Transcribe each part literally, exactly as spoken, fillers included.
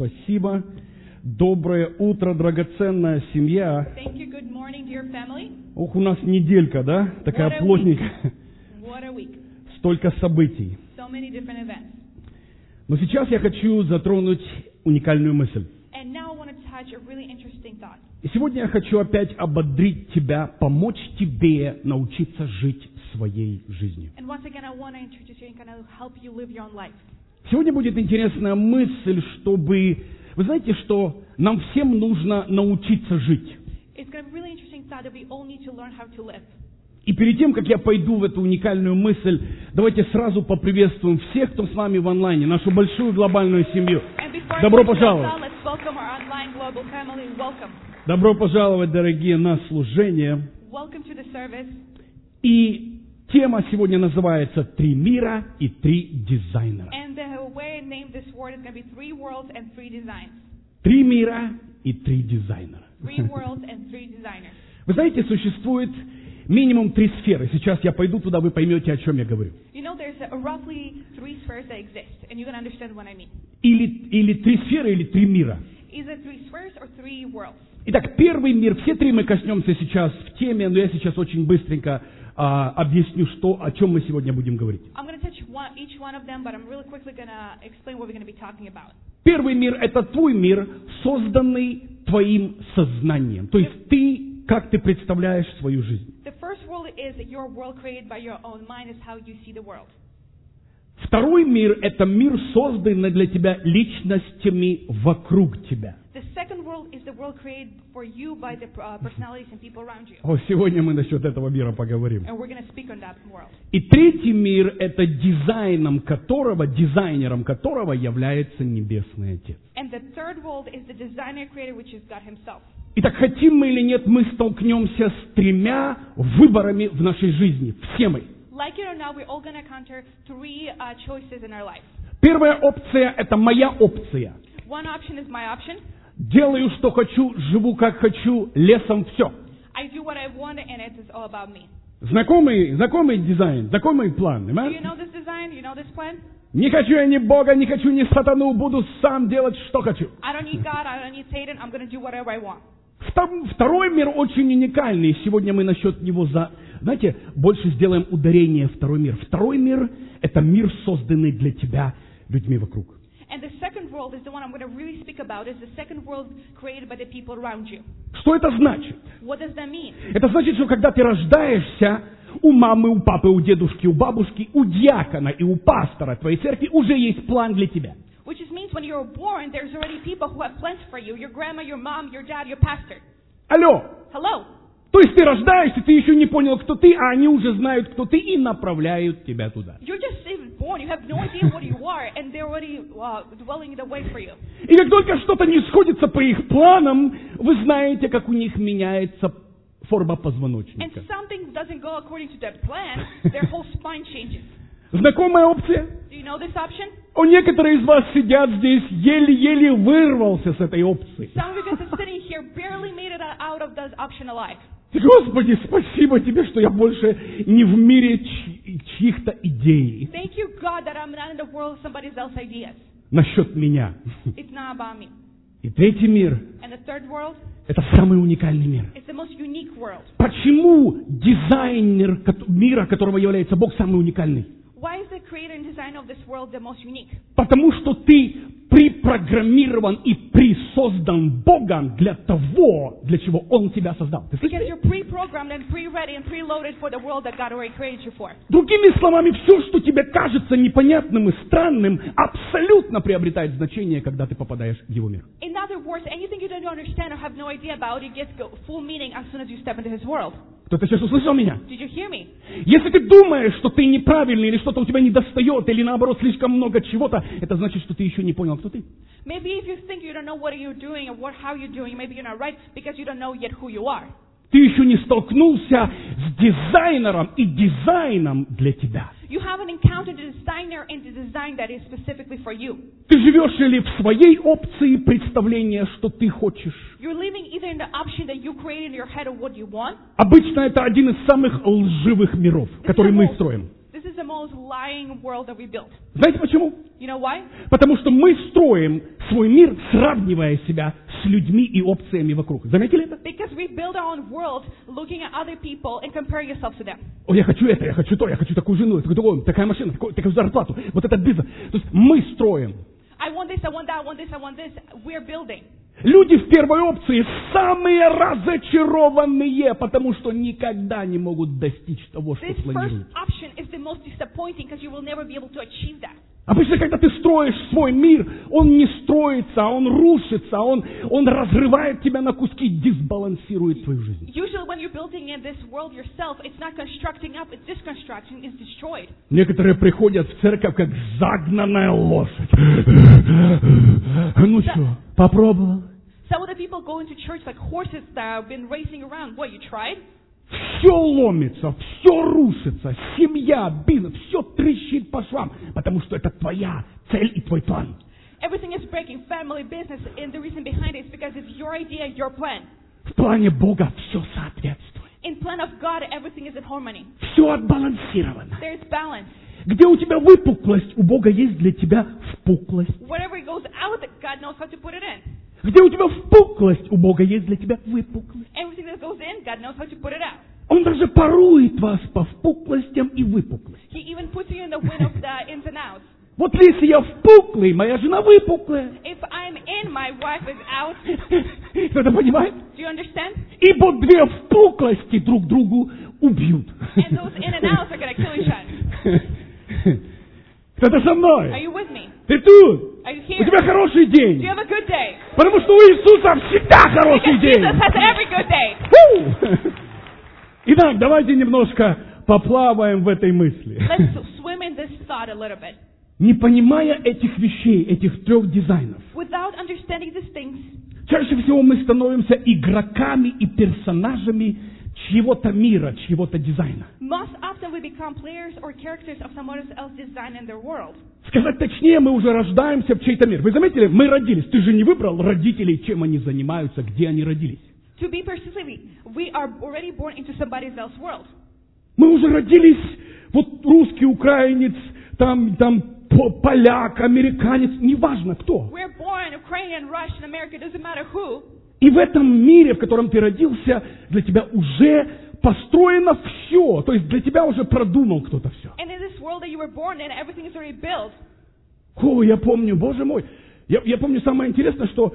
Спасибо. Доброе утро, драгоценная семья. Thank you. Good morning, dear family. Ох, у нас неделька, да? Такая What a плотненькая. What a week. Столько событий. So many different events. Но сейчас я хочу затронуть уникальную мысль. And now I want to touch a really interesting thought. И сегодня я хочу опять ободрить тебя, помочь тебе научиться жить своей жизнью. And once again, I want to introduce you and kind of help you live your own life. Сегодня будет интересная мысль, чтобы... Вы знаете, что нам всем нужно научиться жить. It's going to be a really interesting thought that we all need to learn how to live. И перед тем, как я пойду в эту уникальную мысль, давайте сразу поприветствуем всех, кто с нами в онлайне, нашу большую глобальную семью. And before I Добро go to пожаловать! that, let's welcome our online global family. Welcome. Добро пожаловать, дорогие, на служение. Welcome to the service. И тема сегодня называется «Три мира и три дизайнера». And the way I named this word is going to be three worlds and three designs. Три мира и три дизайнера. Three worlds and three designers. Вы знаете, существует минимум три сферы. Сейчас я пойду туда, вы поймете, о чем я говорю. You know, there's a, roughly three spheres that exist, and you're going to understand what I mean. Или, или три сферы, или три мира. Is it three spheres or three worlds? Итак, первый мир, все три мы коснемся сейчас в теме, но я сейчас очень быстренько а, объясню, что, о чем мы сегодня будем говорить. I'm going to touch one, each one of them, but I'm really quickly going to explain what we're going to be talking about. Первый мир – это твой мир, созданный твоим сознанием. То есть ты, как ты представляешь свою жизнь. The first world is your world created by your own mind, is how you see the world. Второй мир – это мир, созданный для тебя личностями вокруг тебя. The second world is the world created for you by the uh, personalities and people around you. О, сегодня мы насчет этого мира поговорим. And we're going to speak on that world. И третий мир – это дизайном которого, дизайнером которого является Небесный Отец. And the third world is the designer creator, which is God himself. Итак, хотим мы или нет, мы столкнемся с тремя выборами в нашей жизни. Все мы. Like it or not, we're all going to encounter three uh, choices in our life. Первая опция – это моя опция. One option is my option. Делаю, что хочу, живу, как хочу, лесом все. I do what I want, and it is all about me. Знакомый, знакомый дизайн, знакомый план. Do you Amen? know this design? You know this plan? Не хочу я ни Бога, не хочу ни сатану, буду сам делать, что хочу. I don't need God. I don't need Satan. I'm going to do whatever I want. Втор- Второй мир очень уникальный. Сегодня мы насчет него, за, знаете, больше сделаем ударение в второй мир. Второй мир – это мир, созданный для тебя людьми вокруг. And the second world is the one I'm going to really speak about. Is the second world created by the people around you. Что это значит? What does that mean? Это значит, что когда ты рождаешься, у мамы, у папы, у дедушки, у бабушки, у диакона и у пастора твоей церкви уже есть план для тебя. Which just means when you're born, there's already people who have plans for you. Your grandma, your mom, your dad, your pastor. Алло! Hello. То есть ты рождаешься, ты еще не понял, кто ты, а они уже знают, кто ты, и направляют тебя туда. You're just even born. You have no idea what you are, and they're already uh, dwelling the way for you. И как только что-то не сходится по их планам, вы знаете, как у них меняется форма And позвоночника. something doesn't go according to their plan, their whole spine changes. Знакомая опция? Do you know this option? У некоторых из вас сидят здесь, еле-еле вырвался с этой опции. Some of you guys are sitting here, barely made it out of this option alive. Господи, спасибо тебе, что я больше не в мире чь- чьих-то идей. Thank you, God, that I'm not in the world of somebody else's ideas. Насчет меня. It's not about me. И третий мир And the third world – это самый уникальный мир. is the most unique world. Почему дизайнер кот- мира, которого является Бог, самый уникальный? Why is the creator and designer of this world the most unique? Потому что ты припрограммирован и присоздан Богом для того, для чего Он тебя создал. Ты Because слышишь? you're pre-programmed and pre-ready and pre-loaded for the world that God already created you for. Другими словами, все, что тебе кажется непонятным и странным, абсолютно приобретает значение, когда ты попадаешь в Его мир. In other words, anything you don't understand or have no idea about, it gets go- full meaning as soon as you step into His world. Кто-то сейчас услышал меня? Did you hear me? Если ты думаешь, что ты неправильный, или что-то у тебя недостает, или наоборот слишком много чего-то, это значит, что ты еще не понял, кто ты. Maybe if you think you don't know what you're doing or what, how you're doing, maybe you're not right because you don't know yet who you are. Ты еще не столкнулся с дизайнером и дизайном для тебя. You haven't encountered the designer and the design that is specifically for you. Ты живешь или в своей опции представления, что ты хочешь. You're living either in the option that you created in your head of what you want. Обычно это один из самых лживых миров, который мы строим. This is the most most lying world that we built. Знаете почему? You know why? Потому что мы строим свой мир, сравнивая себя с людьми и опциями вокруг. Заметили это? Because we build our own world looking at other people and comparing yourself to them. О, я хочу это, я хочу то, я хочу такую жену, такую, такую, такая машина, такую, такую зарплату, вот этот бизнес. То есть мы строим. I want this, I want that, I want this, I want this. We're building. Люди в первой опции самые разочарованные, потому что никогда не могут достичь того, что This first планируют. option is the most disappointing because you will never be able to achieve that. Обычно, когда ты строишь свой мир, он не строится, он рушится, он, он разрывает тебя на куски, дисбалансирует твою жизнь. Usually when you're building in this world yourself, it's not constructing up, it's disconstructing, it's destroyed. Некоторые приходят в церковь, как загнанная лошадь. Ну что, попробовал? Some of the people go into church like horses that have been racing around. What, you tried? Все ломится, все рушится, семья, бизнес, все трещит по швам, потому что это твоя цель и твой план. Everything is breaking, family, business, and the reason behind it is because it's your idea, your plan. В плане Бога все соответствует. In plan of God, everything is in harmony. Все отбалансировано. There's balance. Где у тебя выпуклость, у Бога есть для тебя впуклость. Whatever goes out, God knows how to put it in. Где у тебя впуклость, у Бога есть для тебя выпуклость. Everything that goes in, God knows how to put it out. Он даже порует вас по впуклостям и выпуклостям. He even puts you in the wind of the ins and outs. Вот если я впуклый, моя жена выпуклая. If I'm in, my wife is out. Кто-то понимает? Do you understand? Ибо две впуклости друг другу убьют. And those in and outs are going to kill each other. Кто-то со Are мной? you with me? Ты тут? Are you У тебя here? хороший Do день. you have a good day? Потому что у Иисуса всегда хороший Because день. Jesus has every good day. Фу! Итак, давайте немножко поплаваем в этой мысли. Let's swim in this thought a little bit. Не понимая этих вещей, этих трех дизайнов, Without understanding these things, чаще всего мы становимся игроками и персонажами чьего-то мира, чьего-то дизайна. most often we become players or characters of someone else's design in their world. Сказать точнее, мы уже рождаемся в чей-то мир. Вы заметили, мы родились. Ты же не выбрал родителей, чем они занимаются, где они родились. To be specific, we are already born into somebody else's world. Мы уже родились, вот русский, украинец, там, там по- поляк, американец, неважно кто. We're born Ukrainian, Russian, American, doesn't matter who. И в этом мире, в котором ты родился, для тебя уже построено все. То есть для тебя уже продумал кто-то все. And in this world that you were born in, everything is already built. О, я помню, боже мой. Я, я помню самое интересное, что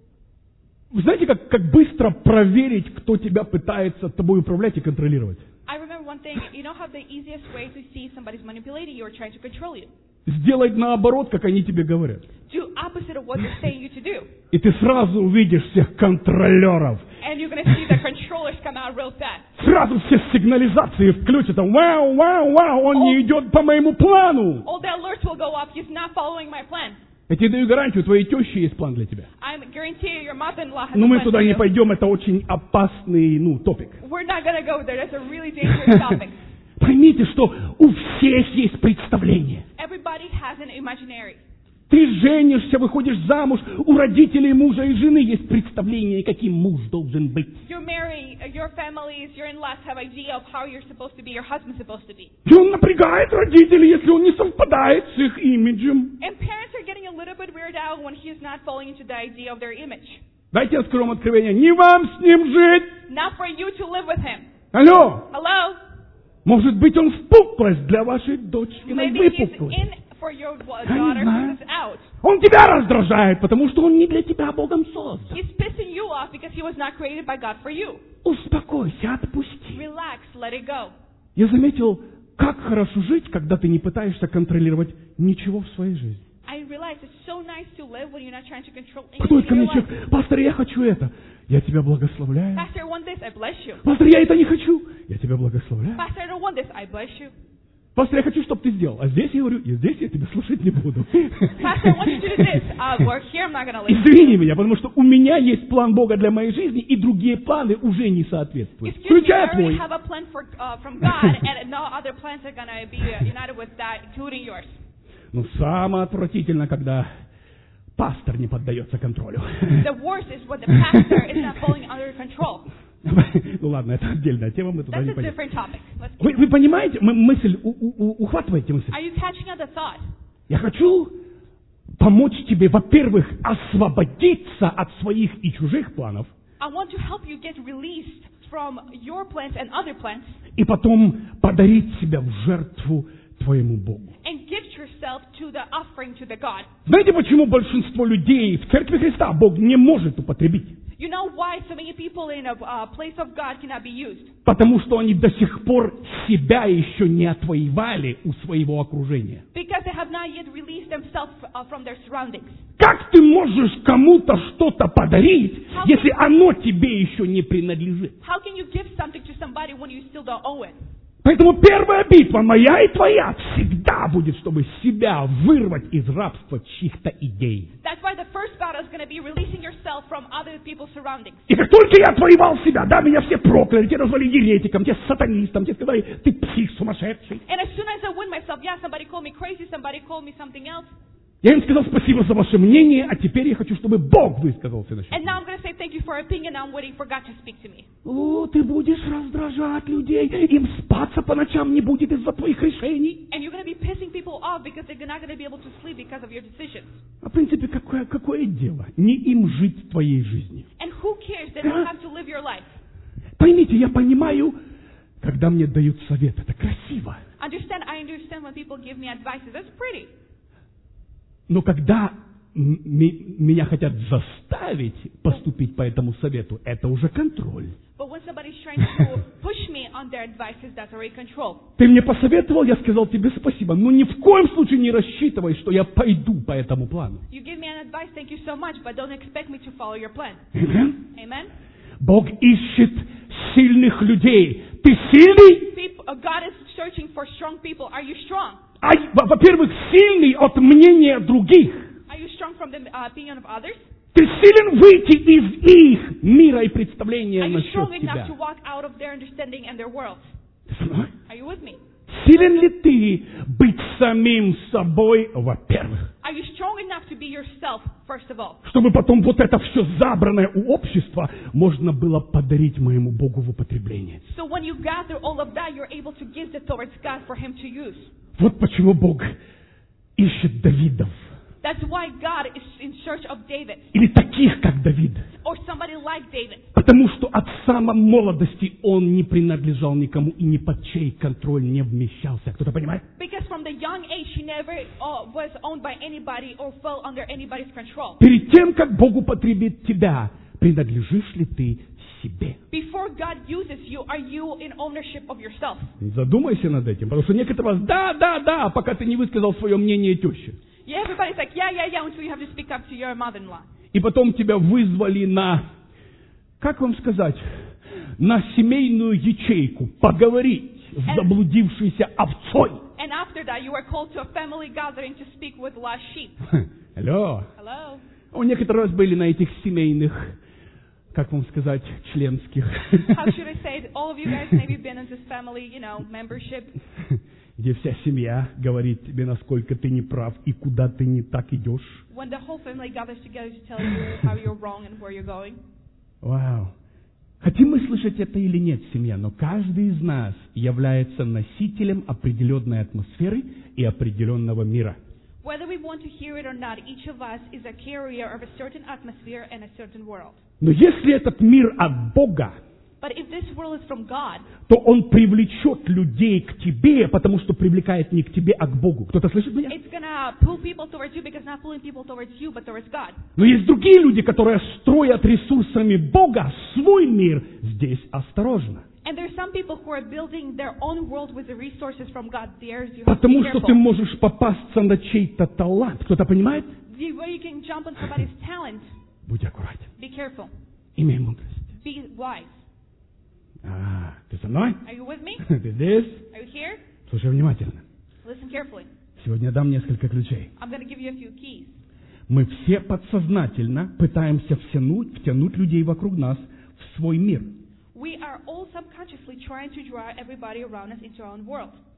вы знаете, как, как быстро проверить, кто тебя пытается тобой управлять и контролировать? I remember one thing, you know how the easiest way to see somebody's manipulating you or trying to control you? Сделать наоборот, как они тебе говорят. Do opposite of what they're saying you to do. И ты сразу увидишь всех контролеров. And you're going to see the controllers come out real fast. Сразу все сигнализации включат. Там, вау, вау, вау, он не идет по моему плану. All the alerts will go up. He's not following my plan. Я тебе даю гарантию, у твоей тещи есть план для тебя. I guarantee you your mother-in-law has Но a мы plan туда for не you. пойдем, это очень опасный, ну, топик. We're not going to go there. That's a really dangerous topic. Поймите, что у всех есть представление. Everybody has an imaginary. Ты женишься, выходишь замуж, у родителей мужа и жены есть представление, каким муж должен быть. You marry, uh, your families, your in-laws have idea of how you're supposed to be, your husband's supposed to be. И он напрягает родителей, если он не совпадает с их имиджем. And parents are getting a little bit weirded out when he is not falling into the idea of their image. Дайте я скажу вам откровение. Не вам с ним жить. Not for you to live with him. Алло. Hello? Может быть, он впуклость для вашей дочки, но Maybe he's выпуклость. in for your wa- Я не daughter знаю. who is out. Он тебя раздражает, потому что он не для тебя Богом создан. He's pissing you off because he was not created by God for you. Успокойся, отпусти. Relax, let it go. Я заметил, как хорошо жить, когда ты не пытаешься контролировать ничего в своей жизни. I realize it's so nice to live when you're not trying to control Подходит anything ко in мне your life. человек, пастор, я хочу это. Я тебя благословляю. Pastor, I want this, I bless you. Пастор, я это не хочу. Я тебя благословляю. Pastor, I don't want this, I bless you. Пастор, я хочу, чтобы ты сделал. А здесь я говорю, и здесь я тебя слушать не буду. Pastor, I want you to do this. Uh, we're here, I'm not going to listen. Извини меня, потому что у меня есть план Бога для моей жизни, и другие планы уже не соответствуют. Excuse me, I Включая already твой. have a plan for, uh, from God, and no other plans are going to be uh, united with that, including yours. Ну, самое отвратительно, когда пастор не поддается контролю. The worst is when the pastor is not falling under control. Ну ладно, это отдельная тема, мы туда That's не a пойдем. different topic. Let's Вы, вы понимаете, мы- мысль, у- у- у- ухватываете мысль? Are you catching on the thought? Я хочу помочь тебе, во-первых, освободиться от своих и чужих планов, I want to help you get released from your plans and other plans и потом подарить себя в жертву твоему Богу. and gift yourself to the offering to the God. Знаете, почему большинство людей в Церкви Христа Бог не может употребить? You know why so many people in a uh, place of God cannot be used? Потому что они до сих пор себя еще не отвоевали у своего окружения. Because they have not yet released themselves uh, from their surroundings. Как ты можешь кому-то что-то подарить, если оно тебе еще не принадлежит? How can you give something to somebody when you still don't owe it? Поэтому первая битва моя и твоя всегда будет, чтобы себя вырвать из рабства чьих-то идей. That's why the first battle is going to be releasing yourself from other people's surroundings. И как только я отвоевал себя, да, меня все прокляли, тебя назвали еретиком, тебя сатанистом, тебе сказали, ты псих сумасшедший. And as soon as I win myself, yeah, somebody called me crazy, somebody called me something else. Я им сказал спасибо за ваше мнение, а теперь я хочу, чтобы Бог высказался насчет And меня. now I'm going to say thank you for your opinion, now I'm waiting for God to speak to me. О, ты будешь раздражать людей, им спаться по ночам не будет из-за твоих решений. And you're going to be pissing people off because they're not going to be able to sleep because of your decisions. А в принципе, какое, какое дело? Не им жить твоей жизнью. And who cares? They don't have to live your life. Поймите, я понимаю, когда мне дают совет, это красиво. Understand, I understand when people give me advices. That's pretty. Но когда м- ми- меня хотят заставить поступить по этому совету, это уже контроль. But when somebody's trying to push me on their advices, that's already control. Ты мне посоветовал, я сказал тебе спасибо, но ни в коем случае не рассчитывай, что я пойду по этому плану. You give me an advice, thank you so much, but don't expect me to follow your plan. Аминь. Amen? Бог ищет сильных людей. Ты сильный? People, uh, God is searching for strong people. Are you strong? А, во- во-первых, сильный от мнения других. Are you strong from the uh, opinion of others? Ты силен выйти из их мира и представления Are you насчет strong enough тебя. to walk out of their understanding and their world? Ты со мной? Are you with me? Силен ли ты быть самим собой, во-первых, Are you strong enough to be yourself, first of all? чтобы потом вот это все забранное у общества можно было подарить моему Богу в употребление? So when you gather all of that, you're able to give it towards God for Him to use. Вот почему Бог ищет Давидов. That's why God is in search of David, Или таких, как Давид. or somebody like David. Потому что от самой молодости он не принадлежал никому и ни под чей контроль не вмещался. Кто-то понимает? Because from the young age, he never uh, was owned by anybody or fell under anybody's control. Перед тем, как Бог употребит тебя, принадлежишь ли ты себе? Before God uses you, are you in ownership of yourself? Задумайся над этим, потому что некоторые вас, да, да, да, пока ты не высказал свое мнение теще. Yeah, everybody's like, yeah, yeah, yeah, until you have to speak up to your mother-in-law. И потом тебя вызвали на, как вам сказать, на семейную ячейку поговорить с заблудившейся овцой. And after that, you were called to a family gathering to speak with lost sheep. Алло. Hello? У некоторых раз были на этих семейных, как вам сказать, членских. How should I say it? All of you guys maybe been in this family, you know, membership. Где вся семья говорит тебе, насколько ты не прав и куда ты не так идешь. When the whole family gathers together to tell you how you're wrong and where you're going. Вау. Хотим мы слышать это или нет, семья, но каждый из нас является носителем определенной атмосферы и определенного мира. Whether we want to hear it or not, each of us is a carrier of a certain atmosphere and a certain world. Но если этот мир от Бога, But if this world is from God, то он привлечет людей к тебе, потому что привлекает не к тебе, а к Богу. Кто-то слышит меня? it's gonna pull people towards you because not pulling people towards you, but towards God. Но есть другие люди, которые строят ресурсами Бога свой мир. Здесь осторожно. And there's some people who are building their own world with the resources from God. There's you have to be Потому что ты careful. можешь попасться на чей-то талант. Кто-то понимает? The way you can jump on somebody's talent, Будь аккуратен. be careful. Имей мудрость. Be wise. А, ты со мной? Are you with me? Ты здесь? Are you here? Слушай внимательно. Listen carefully. Сегодня я дам несколько ключей. I'm going to give you a few keys. Мы все подсознательно пытаемся втянуть, втянуть людей вокруг нас в свой мир. We are all subconsciously trying to draw everybody around us into our own world.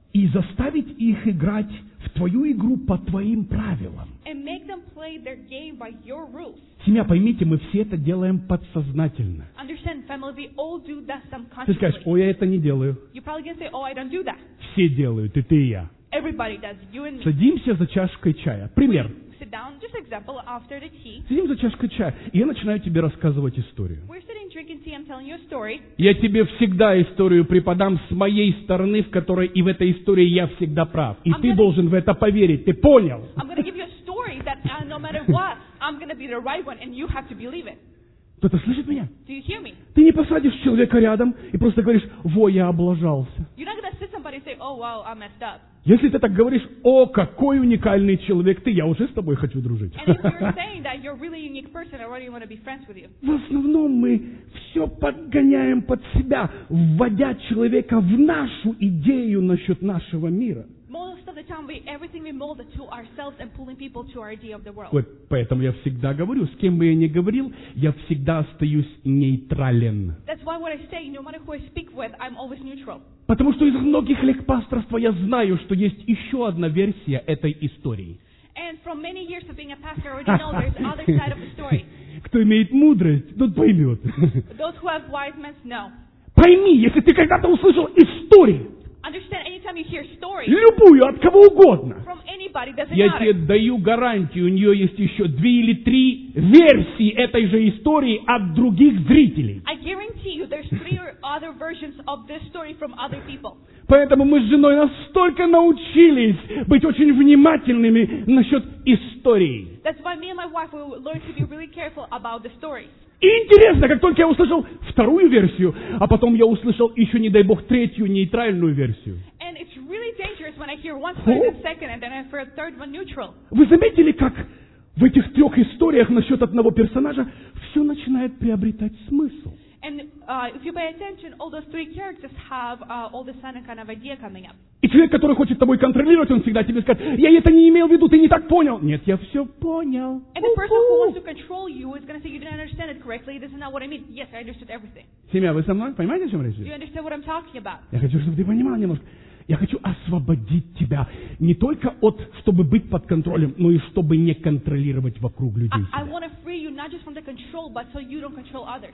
и заставить их играть в твою игру по твоим правилам. and make them play their game by your rules. Семья, поймите, мы все это делаем подсознательно. Understand, family, we all do that Ты скажешь, subconsciously. ой, я это не делаю. You're probably going to say, oh, I don't do that. Все делают, и ты, и я. Everybody does, you and me. Садимся за чашкой чая. Пример. Sit down, just example, after the tea. Сидим за чашкой чая, и я начинаю тебе рассказывать историю. We're sitting drinking tea, I'm telling you a story. Я тебе всегда историю преподам с моей стороны, в которой и в этой истории я всегда прав. И ты должен в это поверить. Ты понял? I'm going to give you a story that uh, no matter what, I'm going to be the right one, and you have to believe it. Кто-то слышит меня? Do you hear me? Ты не посадишь человека рядом и просто говоришь, во, я облажался. You're not going to sit somebody and say, oh, wow, I messed up. Если ты так говоришь, о, какой уникальный человек ты, я уже с тобой хочу дружить. And if you're saying that you're a really unique person, I already want to be friends with you. В основном мы все подгоняем под себя, вводя человека в нашу идею насчет нашего мира. Most of the time, we everything we mold it to ourselves and pulling people to our idea of the world. Вот поэтому я всегда говорю, с кем бы я ни говорил, я всегда остаюсь нейтрален. That's why what I say, no matter who I speak with, I'm always neutral. Потому что из многих лет пасторства я знаю, что есть еще одна версия этой истории. And from many years of being a pastor, I already know there's the other side of the story. Кто имеет мудрость, тот поймет. Those who have wise men know. Пойми, если ты когда-то услышал историю, Understand, anytime you hear stories любую, от кого угодно, from anybody, doesn't я тебе matter. даю гарантию, у нее есть еще две или три версии этой же истории от других зрителей. I guarantee you there's three or other versions of this story from other people. Поэтому мы с женой настолько научились быть очень внимательными насчет истории. That's why me and my wife will learn to be really careful about the stories. И интересно, как только я услышал вторую версию, а потом я услышал еще, не дай бог, третью нейтральную версию. And it's really dangerous when I hear one story, then second, and then I hear a third one neutral. Вы заметили, как в этих трех историях насчет одного персонажа все начинает приобретать смысл? And uh, if you pay attention, all those three characters have uh, all the sudden kind of idea coming up. И человек, который хочет тобой контролировать, он всегда тебе скажет, я это не имел в виду, ты не так понял. Нет, я все понял. And the person who wants to control you is going to say, you didn't understand it correctly, this is not what I mean. Yes, I understood everything. Семья, вы со мной? Понимаете, о чем речь? Do you understand what I'm talking about? Я хочу, чтобы ты понимал немножко. Я хочу освободить тебя не только от, чтобы быть под контролем, но и чтобы не контролировать вокруг людей I, I себя. want to free you not just from the control, but so you don't control others.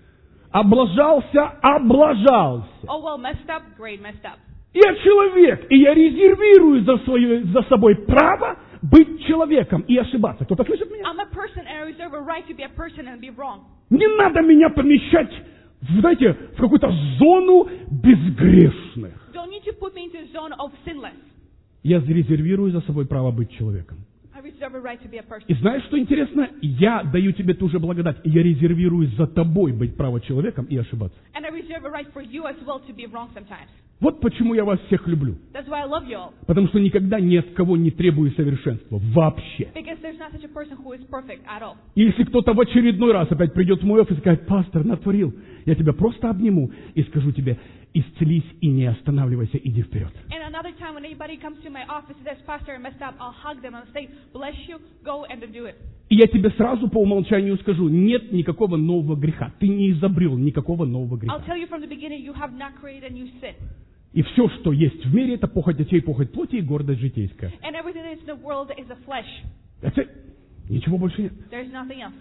Облажался, облажался. Oh, well, messed up? Great, messed up. Я человек, и я резервирую за, свое, за собой право быть человеком и ошибаться. Кто-то слышит меня? I'm a person and I reserve a right to be a person and be wrong. Не надо меня помещать, в, знаете, в какую-то зону безгрешных. Don't need to put me into a zone of sinless. Я резервирую за собой право быть человеком. I reserve a right to be a person. И знаешь, что интересно? Я даю тебе ту же благодать. Я резервирую за тобой быть право человеком и ошибаться. And I reserve a right for you as well to be wrong sometimes. Вот почему я вас всех люблю. That's why I love you all. Потому что никогда ни от кого не требую совершенства. Вообще. Because there's not such a person who is perfect at all. И если кто-то в очередной раз опять придет в мой офис и скажет, пастор, натворил, я тебя просто обниму и скажу тебе, исцелись и не останавливайся, иди вперед. And another time when anybody comes to my office and says, Pastor, I messed up, I'll hug them and say, bless you, go and do it. И я тебе сразу по умолчанию скажу, нет никакого нового греха. Ты не изобрел никакого нового греха. I'll tell you from the beginning, you have not created a new sin. И все, что есть в мире, это похоть детей, похоть плоти и гордость житейская. And everything that is in the world is the flesh. That's it. Ничего больше нет. There's nothing else.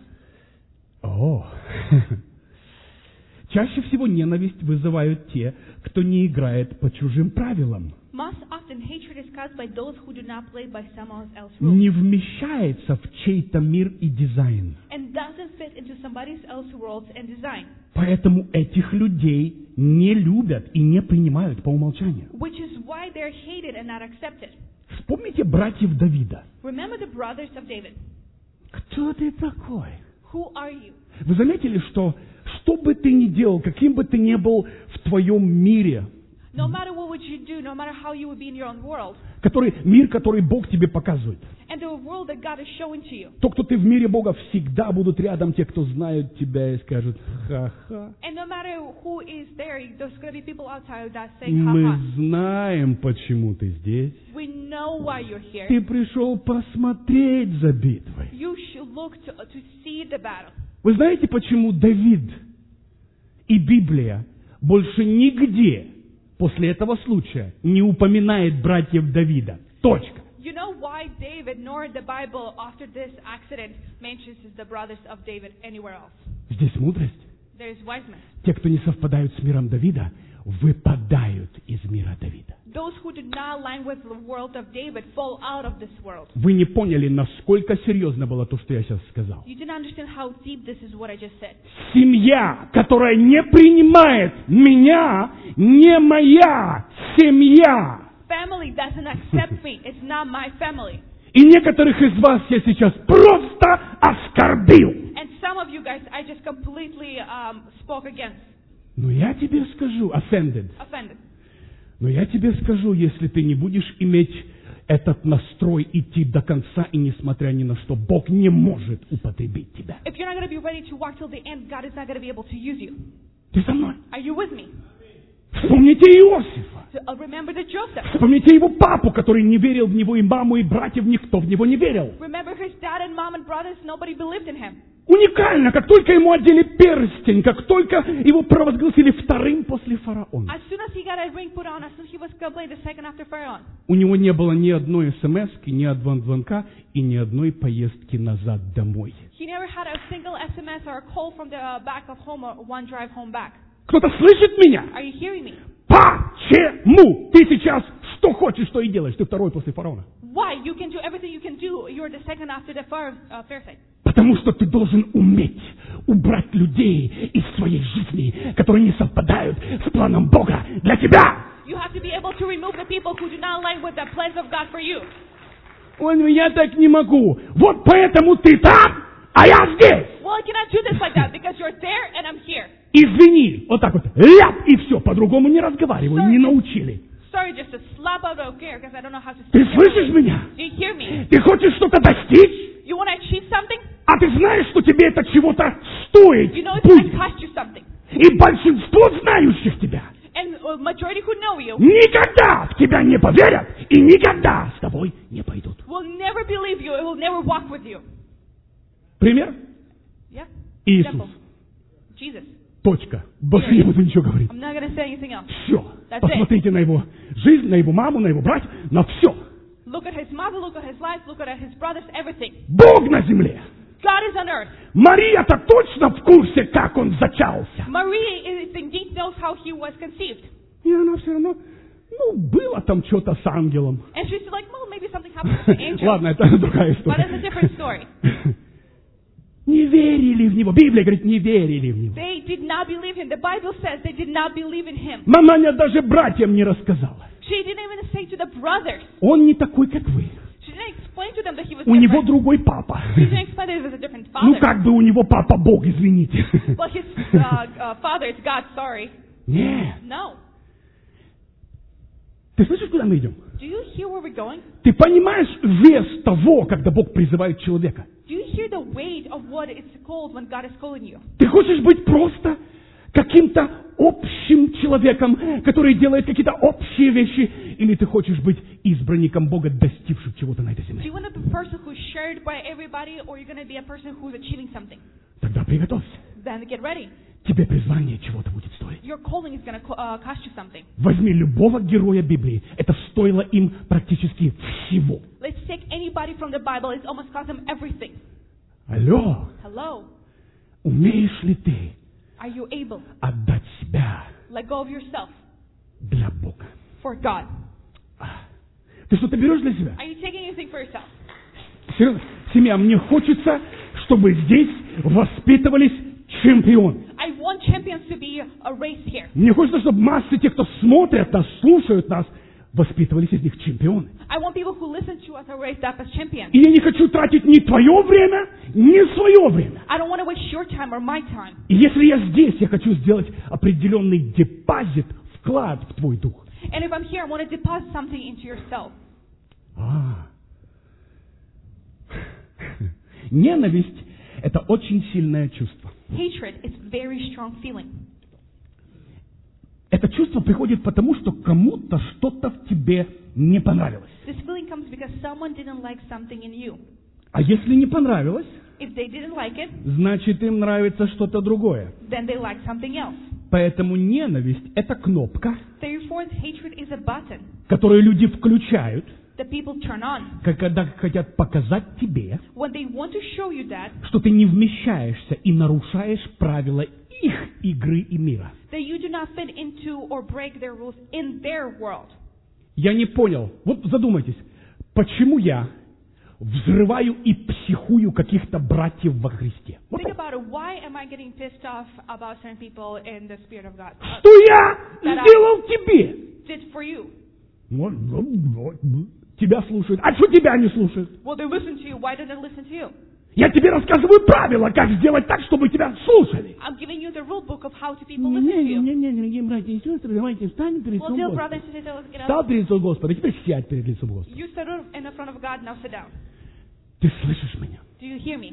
О, чаще всего ненависть вызывают те, кто не играет по чужим правилам, Most often, hatred is caused by those who do not play by someone else's rules не вмещается в чей-то мир и дизайн. and doesn't fit into somebody else's world and design, Поэтому этих людей не любят и не принимают по умолчанию. which is why they're hated and not accepted. Вспомните братьев Давида. Remember the brothers of David. Кто ты такой? Who are you? Вы заметили, что что бы ты ни делал, каким бы ты ни был в твоем мире, No matter what would you do, no matter how you would be in your own world, который, мир, который Бог тебе показывает, and the world that God is showing to you, то, кто ты в мире Бога, всегда будут рядом те, кто знают тебя и скажут «ха-ха». and no matter who is there, there's going to be people outside that say, Мы haha, знаем, почему ты здесь. we know why you're here. Ты пришел посмотреть за битвой. You should look to, to see the battle. Вы знаете, почему Давид и Библия больше нигде после этого случая не упоминает братьев Давида. Точка. You know why David, nor the Bible after this accident mentions the brothers of David anywhere else? Здесь мудрость. There is wiseness. Те, кто не совпадают с миром Давида, выпадают из мира Давида. Those who do not align with the world of David fall out of this world. Вы не поняли, насколько серьезно было то, что я сейчас сказал. You didn't understand how deep this is what I just said. Семья, которая не принимает меня, не моя семья. Family doesn't accept me. It's not my family. И некоторых из вас я сейчас просто оскорбил. And some of you guys, I just completely um, spoke against. Но я тебе скажу, offended. Offended. Но я тебе скажу, если ты не будешь иметь этот настрой идти до конца и несмотря ни на что, Бог не может употребить тебя. If you're not going to be ready to walk till the end, God is not going to be able to use you. Ты со мной? Are you with me? Вспомните Иосифа. So, uh, remember the Joseph. Вспомните его папу, который не верил в него, и маму, и братьев, никто в него не верил. Remember his dad and mom and brothers, nobody believed in him. Уникально, как только ему одели перстень, как только его провозгласили вторым после фараона. As soon as he got a ring put on, as soon as he was complete, the second after Pharaoh. У него не было ни одной смс-ки, ни одного звонка и ни одной поездки назад домой. He never had a single S M S or a call from the uh, back of home or one drive home back. Кто-то слышит меня? Are you hearing me? Почему ты сейчас что хочешь, что и делаешь? Ты второй после фараона. Why? You can do everything you can do. You're the second after the Pharaoh, uh, Pharisee. Потому что ты должен уметь убрать людей из своей жизни, которые не совпадают с планом Бога для тебя. You have to be able to remove the people who do not align with the plans of God for you. Ой, я так не могу. Вот поэтому ты там, а я здесь. Well, I cannot do this like that because you're there and I'm here. Извини, вот так вот, ляп, и все, по-другому не разговариваю, не научили. Sorry, just a slap out of care because I don't know how to Ты speak. слышишь меня? Do you hear me? Ты хочешь что-то достичь? You want to achieve something? А ты знаешь, что тебе это чего-то стоит You know it's будет. going to cost you something. И большинство знающих тебя And uh, majority who know you никогда в тебя не поверят и никогда с тобой не пойдут. will never believe you. It will never walk with you. Пример? Yeah? Иисус. Example. Jesus. Точка. Больше не буду ничего говорить. I'm not going to say anything else. Все. That's Посмотрите на его жизнь, на его маму, на его братьев, на все. Look at his mother, look at his life, look at his brothers, everything. Бог на земле. God is on earth. Мария-то точно в курсе, как он зачался. Maria is indeed knows how he was conceived. И она все равно, ну, было там что-то с ангелом. And she's like, well, maybe something happened to the angel. Ладно, это другая But история. it's a different story. Не верили в него. Библия говорит, не верили в него. They did not believe him. The Bible says they did not believe in him. Маманя даже братьям не рассказала. She didn't even say to the brothers. Он не такой, как вы. She didn't explain to them that he was У него different. другой папа. She didn't explain that he was a different Ну, father. как бы у него папа Бог, извините. Well, his uh, uh, father is God, sorry. Нет. No. Ты слышишь, куда мы идем? Do you hear where we're going? Ты понимаешь вес того, когда Бог призывает человека? Do you hear the weight of what it's called when God is calling you? Ты хочешь быть просто каким-то общим человеком, который делает какие-то общие вещи, или ты хочешь быть избранником Бога, достигшим чего-то на этой Do земле? you want to be a person who's shared by everybody, or you're going to be a person who's achieving something? Тогда приготовься. Then get ready. Тебе призвание чего-то будет стоить. Your calling is going to uh, cost you something. Возьми любого героя Библии. Это стоило им практически всего. Let's take anybody from the Bible. It's almost cost them everything. Алло, Hello. умеешь ли ты Are you able? отдать себя Let go of yourself для Бога? for God. Ты что-то берешь для себя? Are you taking anything for yourself? Серьезно? Семья, мне хочется, чтобы здесь воспитывались чемпионы. I want champions to be uh, raised here. Мне хочется, чтобы массы тех, кто смотрят нас, слушают нас, воспитывались из них чемпионы. I want people who listen to us are raised up as champions. И я не хочу тратить ни твое время, ни свое время. I don't want to waste your time or my time. И если я здесь, я хочу сделать определенный депозит, вклад в твой дух. And if I'm here, I want to deposit something into yourself. А. Ненависть – это очень сильное чувство. Hatred is a very strong feeling. Это чувство приходит потому, что кому-то что-то в тебе не понравилось. This feeling comes because someone didn't like something in you. А если не понравилось, If they didn't like it, значит им нравится что-то другое. then they like something else. Поэтому ненависть – это кнопка, Therefore, fourth, hatred is a button который люди включают, that people turn on когда хотят показать тебе, when they want to show you that что ты не вмещаешься и нарушаешь правила их игры и мира. that you do not fit into or break their rules in their world. Я не понял. Вот задумайтесь, почему я взрываю и психую каких-то братьев во Христе? Вот Think about it. Why am I getting pissed off about certain people in the Spirit of God? Uh, что я сделал тебе? did for you. Вот, вот, вот. Тебя слушают. А что тебя не слушают? Well, they listen to you. Why don't they listen to you? Я тебе рассказываю правила, как сделать так, чтобы тебя слушали. I'm giving you the rule book of how to people listen to you. Не-не-не, дорогие братья и сестры, давайте встанем перед Well, лицом dear Господа. brothers and sisters, let's get Встал up. перед лицом Господа, теперь сядь перед лицом Господа. You stood in the front of God, now sit down. Ты слышишь меня? Do you hear me?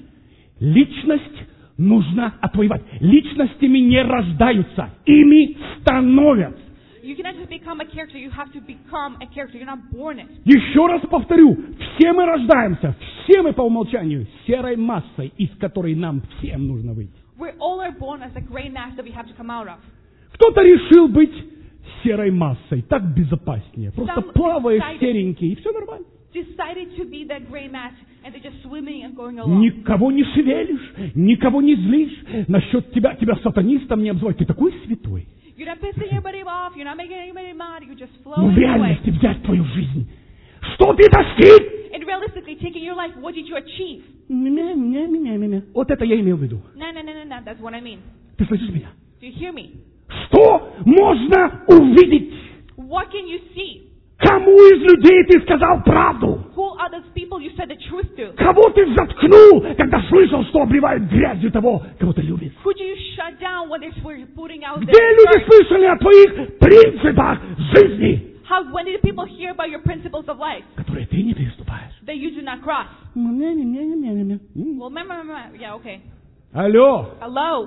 Личность нужно отвоевать. Личностями не рождаются, ими становятся. You cannot just become a character. You have to become a character. You're not born it. Еще раз повторю, все мы рождаемся, все мы по умолчанию серой массой, из которой нам всем нужно выйти. We all are born as a gray mass that we have to come out of. Кто-то решил быть серой массой, так безопаснее. Просто Some плаваешь decided- серенький, и все нормально. Decided to be that gray mass, and they're just swimming and going along. Никого не шевелишь, никого не злишь. Насчет тебя, тебя сатанистом не обзывают. Ты такой святой. You're not pissing anybody off. You're not making anybody mad. You're just Но flowing в away. реальности взять твою жизнь. Что ты достиг? And realistically, taking your life, what did you achieve? Мя, мя, мя, мя, мя. Вот это я имел в виду. No, no, no, no, no. That's what I mean. Ты слышишь меня? Do you hear me? Что можно увидеть? What can you see? Кому из людей ты сказал правду? Who are those people you said the truth to? Кого ты заткнул, когда слышал, что обливают грязью того, кого ты любишь? Who do you shut down when they're putting out Где their люди dirt? слышали о твоих принципах жизни, How, when did people hear about your principles of life которые ты не переступаешь? that you do not cross? Мя, мя, мя, мя, мя, мя. М. Well, remember, remember, yeah, okay. Алло, Hello.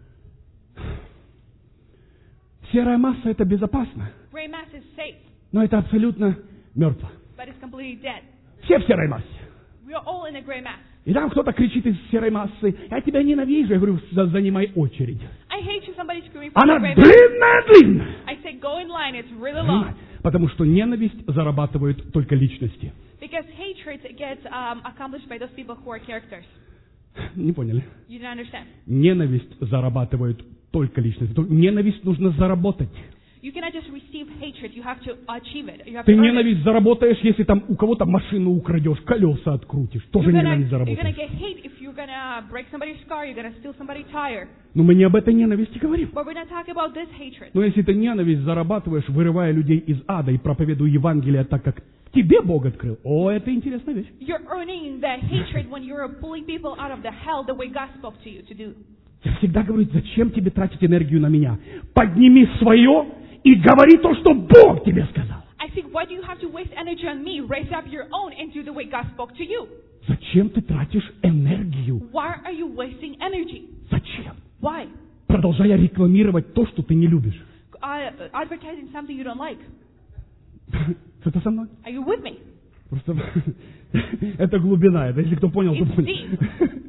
серая масса — это безопасно, Gray mass is safe, но это абсолютно мертво. but it's completely dead. Все в серой массе. We are all in a gray mass. И там кто-то кричит из серой массы: я тебя ненавижу. Я говорю: за- занимай очередь. I hate you, somebody screaming from Она the gray mass. длинная-длинная. I say, go in line, it's really long. Потому что ненависть зарабатывают только личности. Because hatred gets um, accomplished by those people who are characters. Не поняли? You don't understand. Ненависть зарабатывают только личности. То- Ненависть нужно заработать. You cannot just receive hatred, you have to achieve it. You have Ты to earn it. ненависть заработаешь, если там у кого-то машину украдешь, колеса открутишь. Тоже You're gonna, ненависть you're gonna заработаешь. get hate if you're gonna break somebody's car, you're gonna steal somebody's tire. Но мы не об этой ненависти говорим. But we're not talking about this hatred. Но если ты ненависть зарабатываешь, вырывая людей из ада и проповедуя Евангелие так, как тебе Бог открыл, о, это интересная вещь. You're earning the hatred when you're pulling people out of the hell the way God spoke to you to do. Я всегда говорю: зачем тебе тратить энергию на меня? Подними свое и говори то, что Бог тебе сказал. I think, why do you have to waste energy on me? Raise up your own and do the way God spoke to you. Зачем ты тратишь энергию? Why are you wasting energy? Зачем? Why? Продолжая рекламировать то, что ты не любишь. Uh, advertising something you don't like. Что-то со мной? Are you with me? Просто это глубина. Это если кто понял, то It's понял.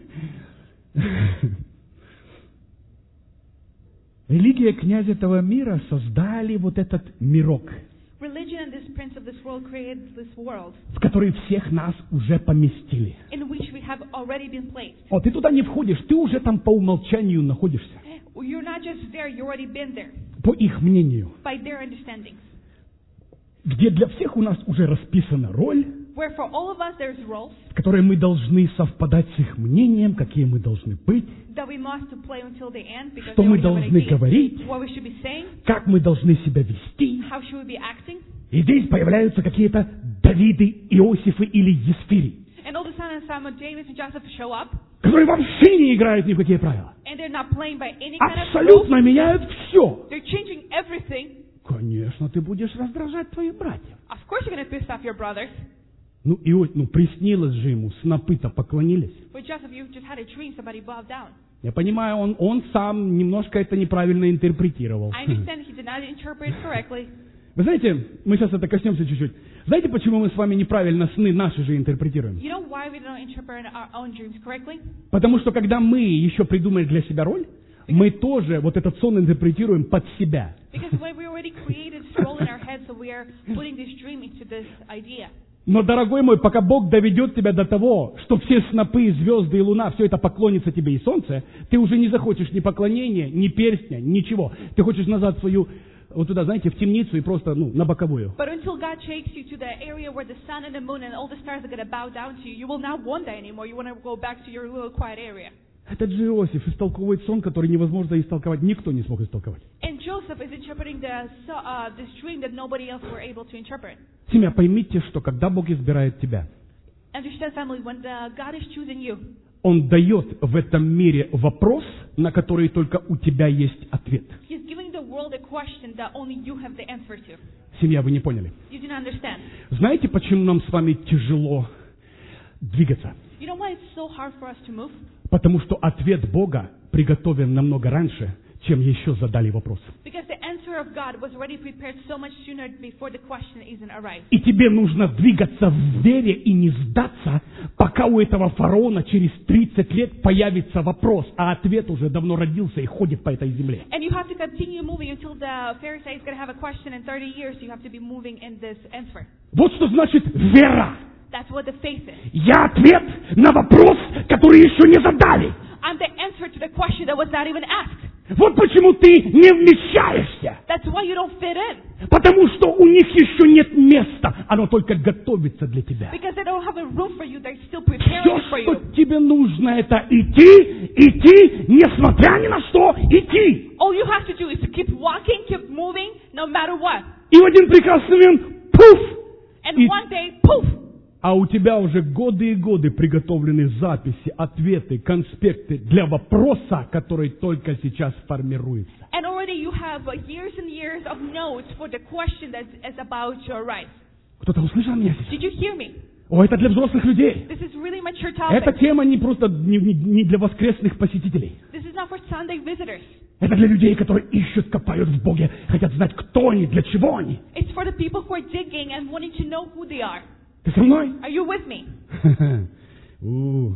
Религия князя этого мира создали вот этот мирок, Religion and this prince of this world created this world в который всех нас уже поместили. in which we have already been placed. О, ты туда не входишь, ты уже там по умолчанию находишься, You're not just there, you've already been there по их мнению, by their understandings. где для всех у нас уже расписана роль, Where for all of us there's roles в которой мы должны совпадать с их мнением, какие мы должны быть, that we must play until the end because что they мы already have an должны idea. говорить, What we should be saying, как мы должны себя вести. how should we be acting. И здесь появляются какие-то Давиды, Иосифы или Есфири, And all of a sudden Samuel, David and Joseph show up которые вообще не играют ни в какие правила. and they're not playing by any kind of rules. Абсолютно меняют все. They're changing everything. Конечно, ты будешь раздражать твоих братьев. Of course you're going to piss off your brothers. Ну, и вот, ну, приснилось же ему, снопы-то поклонились. But Joseph, you just had a dream, somebody bowed down. Я понимаю, он, он сам немножко это неправильно интерпретировал. I understand he did not interpret it correctly. Вы знаете, мы сейчас это коснемся чуть-чуть. Знаете, почему мы с вами неправильно сны наши же интерпретируем? You know why we don't interpret our own dreams correctly? Потому что когда мы еще придумали для себя роль, мы тоже вот этот сон интерпретируем под себя. Because when we already created this role in our we are putting this dream into this idea. Но, дорогой мой, пока Бог доведет тебя до того, что все снопы, звезды и луна, все это поклонится тебе и солнце, ты уже не захочешь ни поклонения, ни перстня, ничего. Ты хочешь назад свою, вот туда, знаете, в темницу и просто, ну, на боковую. But until God takes you to the area where the sun and the moon and all the stars are going to bow down to you, you will not want that anymore. You want to go back to your little quiet area. Этот же Иосиф истолковывает сон, который невозможно истолковать. Никто не смог истолковать. And Joseph is interpreting the, uh, this dream that nobody else were able to interpret. Семья, поймите, что когда Бог избирает тебя, Understand, family, when the, God is choosing you, Он дает в этом мире вопрос, на который только у тебя есть ответ. He's giving the world a question that only you have the answer to. Семья, вы не поняли. You do not understand. Знаете, почему нам с вами тяжело двигаться? You know why it's so hard for us to move? Потому что ответ Бога приготовлен намного раньше, чем еще задали вопрос. Because the answer of God was already prepared so much sooner before the question even arrived. И тебе нужно двигаться в вере и не сдаться, пока у этого фараона через тридцать лет появится вопрос, а ответ уже давно родился и ходит по этой земле. And you have to continue moving until the Pharisee is going to have a question in thirty years. You have to be moving in this answer. Вот что значит вера. That's what the faith is. Я ответ на вопрос, который еще не задали. I'm the answer to the question that was not even asked. Вот почему ты не вмещаешься. That's why you don't fit in. Потому что у них еще нет места. Оно только готовится для тебя. Because they don't have a room for you. They're still Все, preparing it for что you. тебе нужно, это идти, идти, несмотря ни на что, идти. All you have to do is keep walking, keep moving, no matter what. И в один прекрасный момент, пуф! And И- one day, poof! А у тебя уже годы и годы приготовлены записи, ответы, конспекты для вопроса, который только сейчас формируется. And already you have uh, years and years of notes for the question that is about your rights. Кто-то услышал меня сейчас? Did you hear me? О, это для взрослых людей. This is really mature Эта topic. тема не просто не, не- не для воскресных посетителей. This is not for Sunday visitors. Это для людей, которые ищут, копают в Боге, хотят знать, кто они, для чего они. It's for the people who are digging and wanting to know who they are. Ты со мной? Are you with me? У.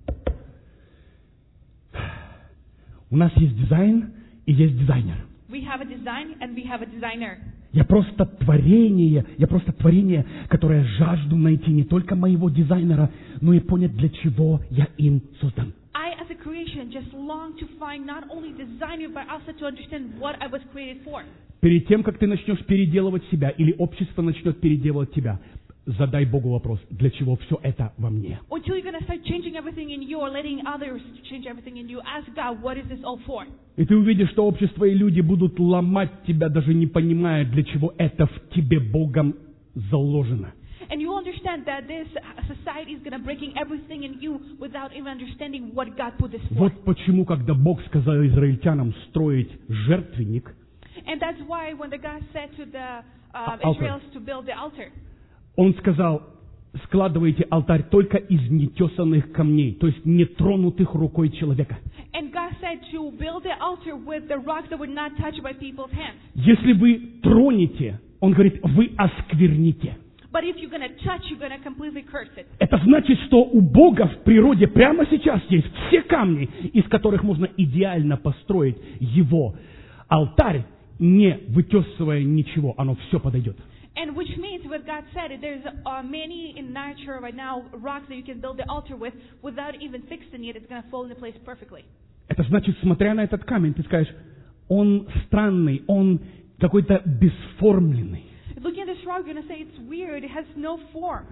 У нас есть дизайн и есть дизайнер. We have a design and we have a designer. Я просто творение, я просто творение, которое жажду найти не только моего дизайнера, но и понять, для чего я им создан. I, as a creation, just long to find not only designer, but also to understand what I was created for. Перед тем, как ты начнешь переделывать себя, или общество начнет переделывать тебя, задай Богу вопрос, для чего все это во мне. Until you're going to start changing everything in you or letting others change everything in you, ask God, what is this all for? И ты увидишь, что общество и люди будут ломать тебя, даже не понимая, для чего это в тебе Богом заложено. And you understand that this society is going to breaking everything in you without even understanding what God put this for. Вот почему, когда Бог сказал израильтянам строить жертвенник, And that's why when the God said to the uh, Altar. Israelites to build the altar, Он сказал, складывайте алтарь только из нетесанных камней, то есть нетронутых рукой человека. and God said to build the altar with the rocks that were not touched by people's hands. Если вы тронете, он говорит, вы оскверните. But if you're going to touch, you're going to completely curse it. Это значит, что у Бога в природе прямо сейчас есть все камни, из которых можно идеально построить его алтарь, не вытесывая ничего, оно все подойдет. And which means what God said, there's uh, many in nature right now, rocks that you can build the altar with without even fixing it. It's going to fall into place perfectly. Это значит, смотря на этот камень, ты скажешь, он странный, он какой-то бесформленный. Looking at this rock, you're going to say it's weird. It has no form.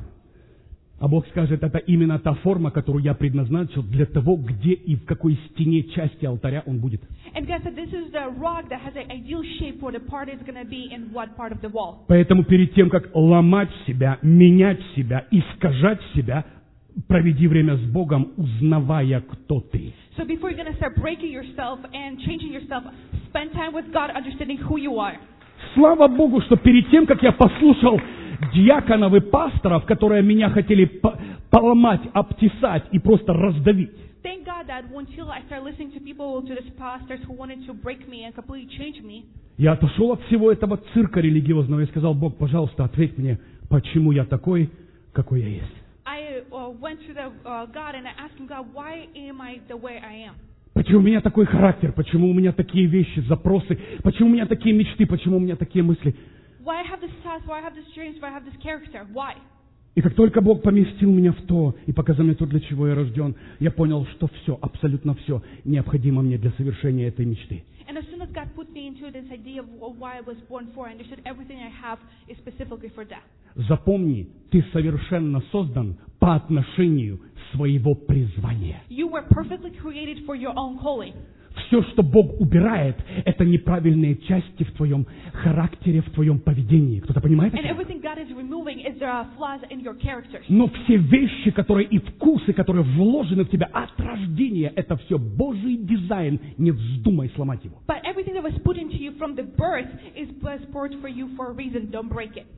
А Бог скажет, это именно та форма, которую я предназначил для того, где и в какой стене части алтаря он будет. And God said, this is the rock that has an ideal shape for the part it's going to be in what part of the wall. Поэтому перед тем, как ломать себя, менять себя, искажать себя, проведи время с Богом, узнавая, кто ты. So before you're going to start breaking yourself and changing yourself, spend time with God, understanding who you are. Слава Богу, что перед тем, как я послушал диаконов и пасторов, которые меня хотели по- поломать, обтесать и просто раздавить, Thank God that until I started listening to people, to these pastors who wanted to break me and completely change me, я отошел от всего этого цирка религиозного и сказал, Бог, пожалуйста, ответь мне, почему я такой, какой я есть. I uh, went to the uh, God and I asked him, God, why am I the way I am? Почему у меня такой характер, почему у меня такие вещи, запросы, почему у меня такие мечты, почему у меня такие мысли. Why I have this task? Why I have this dreams? Why I have this character? Why? И как только Бог поместил меня в то и показал мне то, для чего я рожден, я понял, что все, абсолютно все необходимо мне для совершения этой мечты. And as soon as God put me into this idea of why I was born for, I understood everything I have is specifically for that. Запомни, ты совершенно создан по отношению своего призвания. You were perfectly created for your own calling. Все, что Бог убирает, это неправильные части в твоем характере, в твоем поведении. Кто-то понимает And это? everything God is removing is there are flaws in your character. Но все вещи, которые и вкусы, которые вложены в тебя от рождения, это все Божий дизайн. Не вздумай сломать его. But everything that was put into you from the birth is was poured for you for a reason. Don't break it.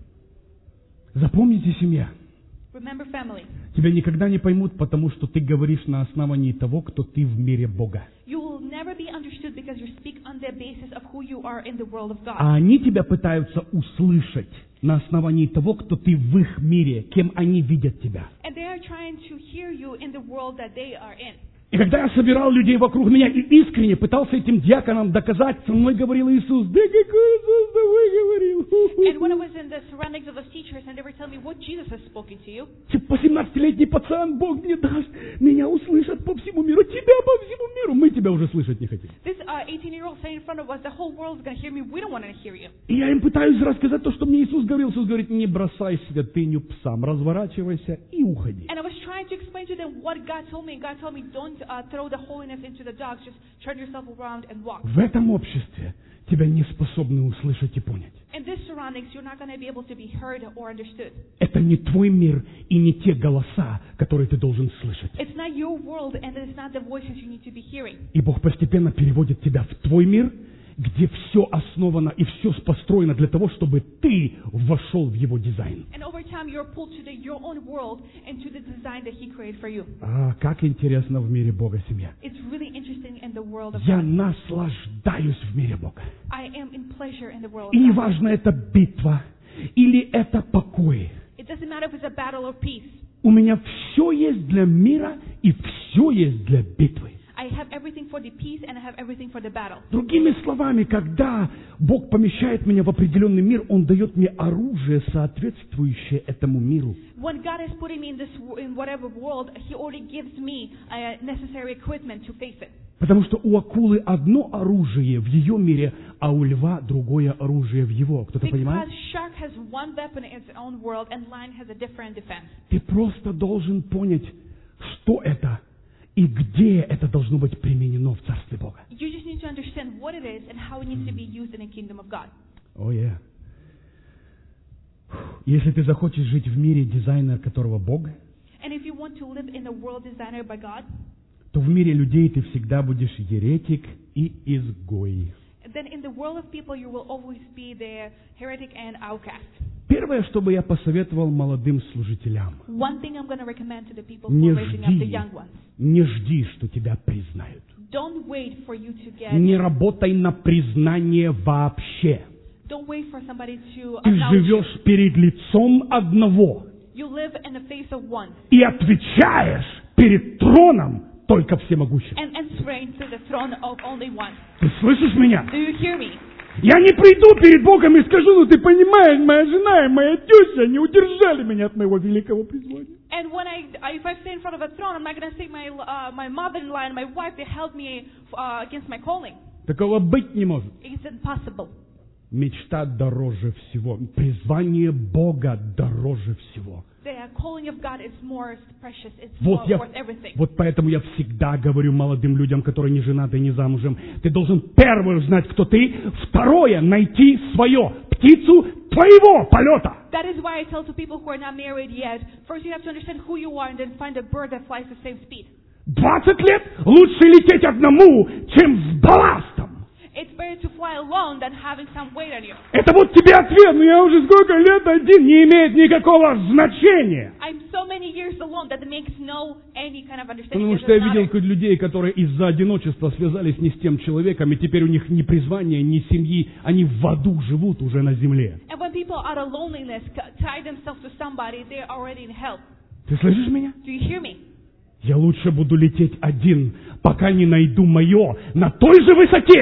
Запомните, семья. Remember, family. Тебя никогда не поймут, потому что ты говоришь на основании того, кто ты в мире Бога. You will never be understood because you speak on the basis of who you are in the world of God. А они тебя пытаются услышать на основании того, кто ты в их мире, кем они видят тебя. And they are trying to hear you in the world that they are in. И когда я собирал людей вокруг меня и искренне пытался этим диаконам доказать, со мной говорил Иисус, да какой Иисус, да вы говорил. And when I was in the surroundings of those teachers and they were telling me what Jesus has spoken to you, По семнадцатилетний пацан, Бог мне даст, меня услышат по всему миру, тебя по всему миру, мы тебя уже слышать не хотим. this uh, eighteen-year-old saying in front of us, the whole world is going to hear me. We don't want to hear you. И я им пытаюсь рассказать то, что мне Иисус говорил. Иисус говорит, не бросай святыню псам, разворачивайся и уходи. And I was trying to explain to them what God told me. And God told me, don't uh, throw the holiness into the dogs. Just turn yourself around and walk. В этом обществе тебя не способны услышать и понять. In this surroundings, you're not going to be able to be heard or understood. Это не твой мир и не те голоса, которые ты должен слышать. It's not your world and it's not the voices you need to be hearing. И Бог постепенно переводит тебя в твой мир, где все основано и все построено для того, чтобы ты вошел в его дизайн. And over time, you're pulled to the, your own world and to the design that He created for you. А, как интересно в мире Бога, семья. It's really interesting in the world of Я God. наслаждаюсь в мире Бога. I am in pleasure in the world И of God. неважно, это битва или это покой. It doesn't matter if it's a battle or peace. У меня все есть для мира и все есть для битвы. I have everything for the peace and I have everything for the battle. Другими словами, когда Бог помещает меня в определенный мир, Он дает мне оружие, соответствующее этому миру. When God is putting me in this, in whatever world, He already gives me uh, necessary equipment to face it. Потому что у акулы одно оружие в ее мире, а у льва другое оружие в его. Кто-то Because понимает? shark has one weapon in its own world and lion has a different defense. Ты просто должен понять, что это и где это должно быть применено в Царстве Бога. You just need to understand what it is and how it needs to be used in the kingdom of God. О, yeah. Если ты захочешь жить в мире, дизайнер которого Бог, And if you want to live in a world designed by God, то в мире людей ты всегда будешь еретик и изгой. then in the world of people you will always be the heretic and outcast. Первое, что бы я посоветовал молодым служителям, One thing I'm going to recommend to the people who не are raising up the жди, young ones. не жди, что тебя признают. Don't wait for you to get, Не работай на признание вообще. don't wait for somebody to Ты acknowledge you. живешь перед лицом одного You live in the face of one и отвечаешь перед троном только всемогущего. and answering to the throne of only one. Ты слышишь меня? Do you hear me? Я не приду перед Богом и скажу, ну ты понимаешь, моя жена и моя теща не удержали меня от моего великого призвания. And when I, I if I stay in front of a throne, I'm not going to say my uh, my mother-in-law and my wife, they held me uh, against my calling. Такого быть не может. It's impossible. Мечта дороже всего. Призвание Бога дороже всего. The calling of God is more precious. It's Вот, more я, worth everything. вот поэтому я всегда говорю молодым людям, которые не женаты и не замужем, ты должен первое узнать, кто ты, второе найти свое, птицу твоего полета. That is why I tell to people who are not married yet, first you have to understand who you are and then find a bird that flies the same speed. Двадцать лет лучше лететь одному, чем с балластом. It's better to fly alone than having some weight on you. Это вот тебе ответ, но я уже сколько лет один, не имеет никакого значения. I'm so many years alone that it makes no any kind of understanding. Потому It что я does not видел хоть людей, которые из-за одиночества связались не с тем человеком, и теперь у них ни призвания, ни семьи, они в аду живут уже на земле. And when people out of loneliness c- tie themselves to somebody, they're already in hell. Ты слышишь меня? Do you hear me? Я лучше буду лететь один, пока не найду мое на той же высоте,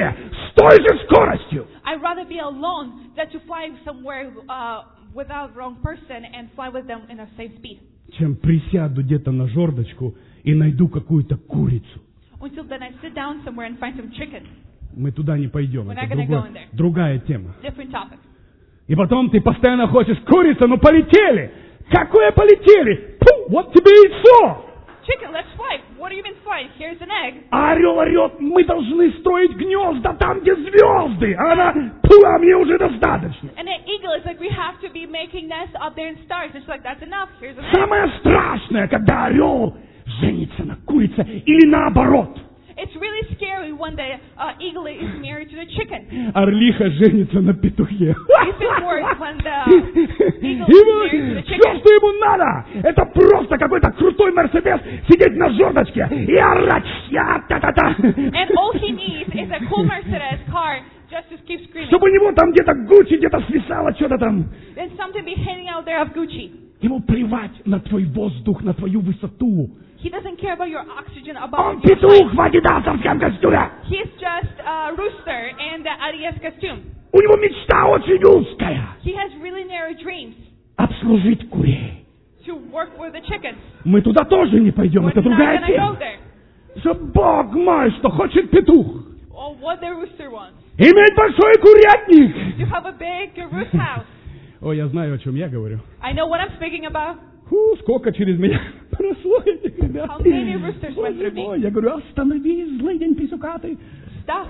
с той же скоростью. I'd rather be alone than to fly somewhere uh, without wrong person and fly with them in the same speed. Чем присяду где-то на жердочку и найду какую-то курицу. Until then I sit down somewhere and find some chicken. Мы туда не пойдем. We're Это not gonna другой- go in there. другая тема. Different topic. И потом ты постоянно хочешь, курица, ну полетели. Какое полетели? Пу, вот тебе яйцо. Chicken, let's fly. What do you mean fly? Here's an egg. А орел орет, мы должны строить гнезда там, где звезды. А она, пу, а мне уже достаточно. And an eagle is like, we have to be making nests up there in stars. It's like, that's enough. Here's an egg. Самое страшное, когда орел женится на курице или наоборот. It's really scary when the uh, eagle is married to the chicken. Орлиха женится на петухе. Even worse when the eagle is married to the Все, chicken. что ему надо, это просто какой-то крутой Мерседес, сидеть на жердочке и орать. Я, та-та-та. And all he needs is a cool Mercedes car just to keep screaming. Чтобы у него там где-то Гуччи, где-то свисало что-то там. Then something be hanging out there of Gucci. Ему плевать на твой воздух, на твою высоту. He doesn't care about your oxygen, Он about your height. петух в адидасовском костюме. He's just a rooster in the Adidas costume. У него мечта очень узкая. He has really narrow dreams Обслужить курей. to work with the chickens. Мы туда тоже не пойдем, We're это not другая gonna go тема. there. Что Бог мой, что хочет петух. Or what the rooster wants. Иметь большой курятник. To have a big roost house. Ой, я знаю, о чем я говорю. I know what I'm speaking about. Фу, сколько через меня прошло этих ребят. How many roosters went Боже through me? мой, я говорю, остановись, злый день писюкатый. Stop.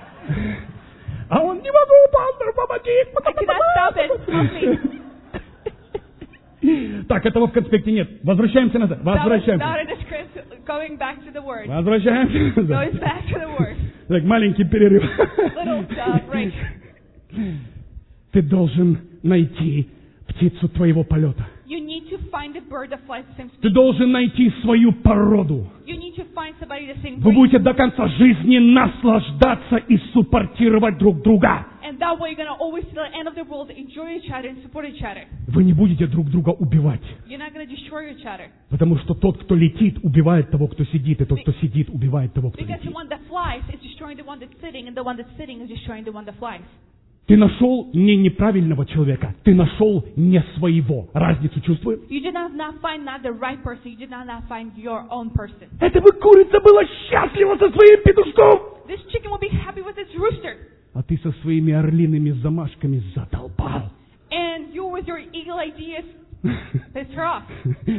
А он, не могу, пастор, помоги. I cannot stop it. Help me. Так, этого в конспекте нет. Возвращаемся назад. That was Возвращаемся. not in the script. Going back to the word. Возвращаемся назад. Going back to the word. Так, маленький перерыв. Little uh, break. Ты должен найти птицу твоего полета. You need to find a bird that flies the same speed. Ты должен найти свою породу. You need to find somebody the same Вы breed. будете до конца жизни наслаждаться и суппортировать друг друга. And that way you're going to always, till the end of the world, enjoy each other and support each other. Вы не будете друг друга убивать. You're not going to destroy each other. Потому что тот, кто летит, убивает того, кто сидит, и тот, кто сидит, убивает того, кто Because the летит. one that flies is destroying the one that's sitting, and the one that's sitting is destroying the one that flies. Ты нашел не неправильного человека, ты нашел не своего. Разницу чувствуешь? You did not, not find not the right person. You did not, not find your own person. Эта бы курица была счастлива со своим петушком. This chicken will be happy with its rooster. А ты со своими орлиными замашками задолбал. And you with your eagle ideas pissed her off.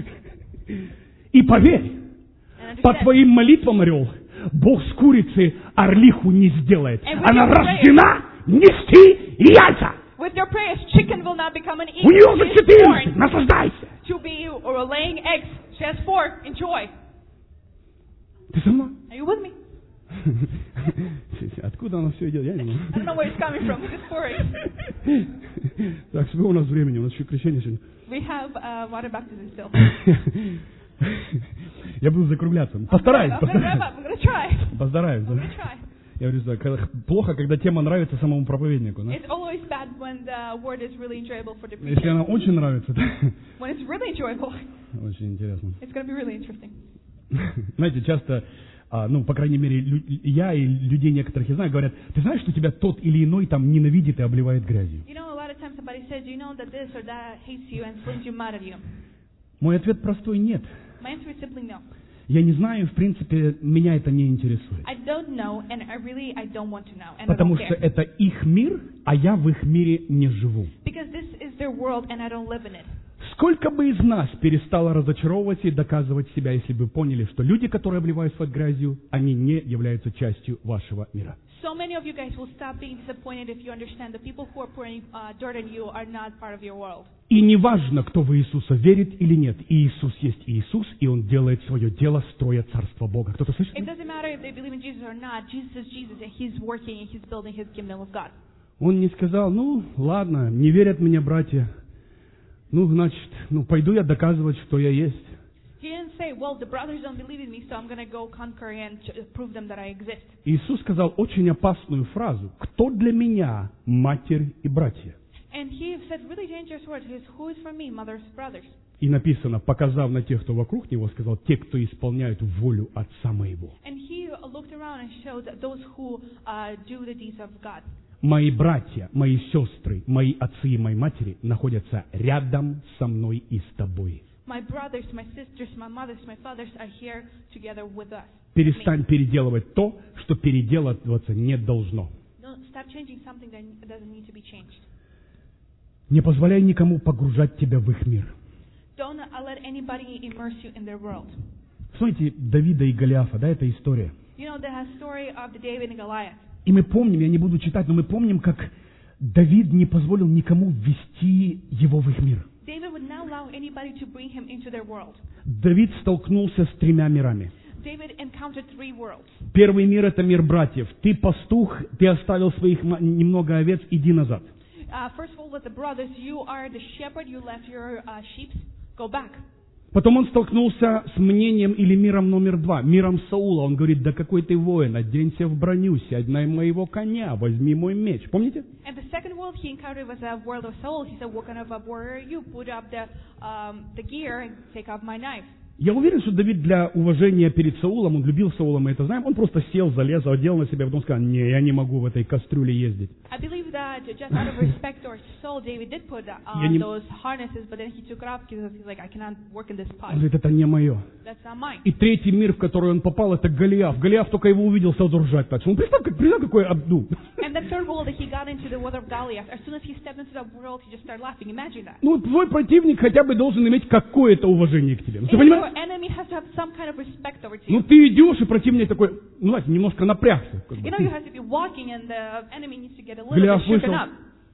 И поверь, And по understand. твоим молитвам, орел, Бог с курицы орлиху не сделает. And with Она your рождена нести яйца. With your prayers, chicken will not become an У нее eagle. уже She is четырнадцать. born Наслаждайся. to be or laying eggs. She has four. Enjoy. Ты со мной? Are you with me? Откуда оно все идет? Я не I don't know where it's coming from. It's four. знаю. Так, сколько у нас времени? У нас еще крещение сегодня. We have uh, water baptism still. Я буду закругляться. Постараюсь, I'm gonna wrap постараюсь. up. I'm gonna try. Постараюсь, I'm да? gonna try. Я говорю, да, когда- плохо, когда тема нравится самому проповеднику. Да? It's always bad when the word is really enjoyable for the Если preacher. она очень нравится, да? When it's really enjoyable, Очень интересно. it's gonna be really interesting. Знаете, часто, а, ну, по крайней мере, лю- я и людей некоторых я знаю, говорят, ты знаешь, что тебя тот или иной там ненавидит и обливает грязью? You know, a lot of times somebody says, you know that this or that hates you and slings you mad at you. Мой ответ простой – нет. My answer is simply no. Я не знаю, в принципе, меня это не интересует. I don't know, and I really I don't want to know, and Потому I don't что care. это их мир, а я в их мире не живу. Because this is their world, and I don't live in it. Сколько бы из нас перестало разочаровывать и доказывать себя, если бы поняли, что люди, которые обливают вас грязью, они не являются частью вашего мира. So many of you guys will stop being disappointed if you understand the people who are pouring uh, dirt on you are not part of your world. И неважно, кто в Иисуса верит или нет, Иисус есть Иисус, и Он делает свое дело, строя Царство Бога. Кто-то слышит? It doesn't matter if they believe in Jesus or not. Jesus is Jesus, and He's working and He's building His kingdom of God. Он не сказал, ну, ладно, не верят мне братья, ну, значит, ну, пойду я доказывать, что я есть. He didn't say, well, the brothers don't believe in me, so I'm going to go conquer and ch- prove them that I exist. Иисус сказал очень опасную фразу, кто для меня матерь и братья? And He said really dangerous words. He says, who is for me, mothers, brothers? И написано, показав на тех, кто вокруг него, сказал, те, кто исполняют волю Отца моего. And he looked around and showed that those who uh, do the deeds of God. Мои братья, мои сестры, мои отцы и мои матери находятся рядом со мной и с тобой. My brothers, my sisters, my mothers, my fathers are here together with us. Перестань переделывать то, что переделываться не должно. Don't stop changing something that doesn't need to be changed. Не позволяй никому погружать тебя в их мир. Don't uh, let anybody immerse you in their world. Смотрите, Давида и Голиафа, да, это история. You know the story of the David and Goliath. И мы помним, я не буду читать, но мы помним, как Давид не позволил никому ввести его в их мир. David would not allow anybody to bring him into their world. Давид столкнулся с тремя мирами. David encountered three worlds. Первый мир — это мир братьев. Ты пастух, ты оставил своих немного овец, иди назад. Uh, first of all, with the brothers, you are the shepherd, you left your uh, sheep, go back. Потом он столкнулся с мнением или миром номер два, миром Саула. Он говорит, да какой ты воин, оденься в броню, сядь на моего коня, возьми мой меч. Помните? And the second world he encountered was a world of Saul. He said, what kind of a warrior are you? Put up the, um, the gear and take up my knife. Я уверен, что Давид для уважения перед Саулом, он любил Саула, мы это знаем, он просто сел, залез, одел на себя, потом сказал, не, я не могу в этой кастрюле ездить. I believe that just out of respect towards Saul, David did put on не... those harnesses, but then he took it off because he's like, I cannot work in this pot. Он говорит, это не мое. That's not mine. И третий мир, в который он попал, это Голиаф. Голиаф только его увидел, сразу ржать начал. Ну, представь, как, представь, какой обду. And the third world that he got into, the world of Goliath, as soon as he stepped into that world, he just started laughing. Imagine that. Ну, твой противник хотя бы должен иметь какое-то уважение к тебе. Ну, ты If понимаешь? your enemy has to have some kind of respect over to Ну, you. ты идешь, и противник такой, ну, знаете, немножко напрягся. Как бы. You know, you have to be walking, and the enemy needs to get a little Голиаф bit shaken вышел. up.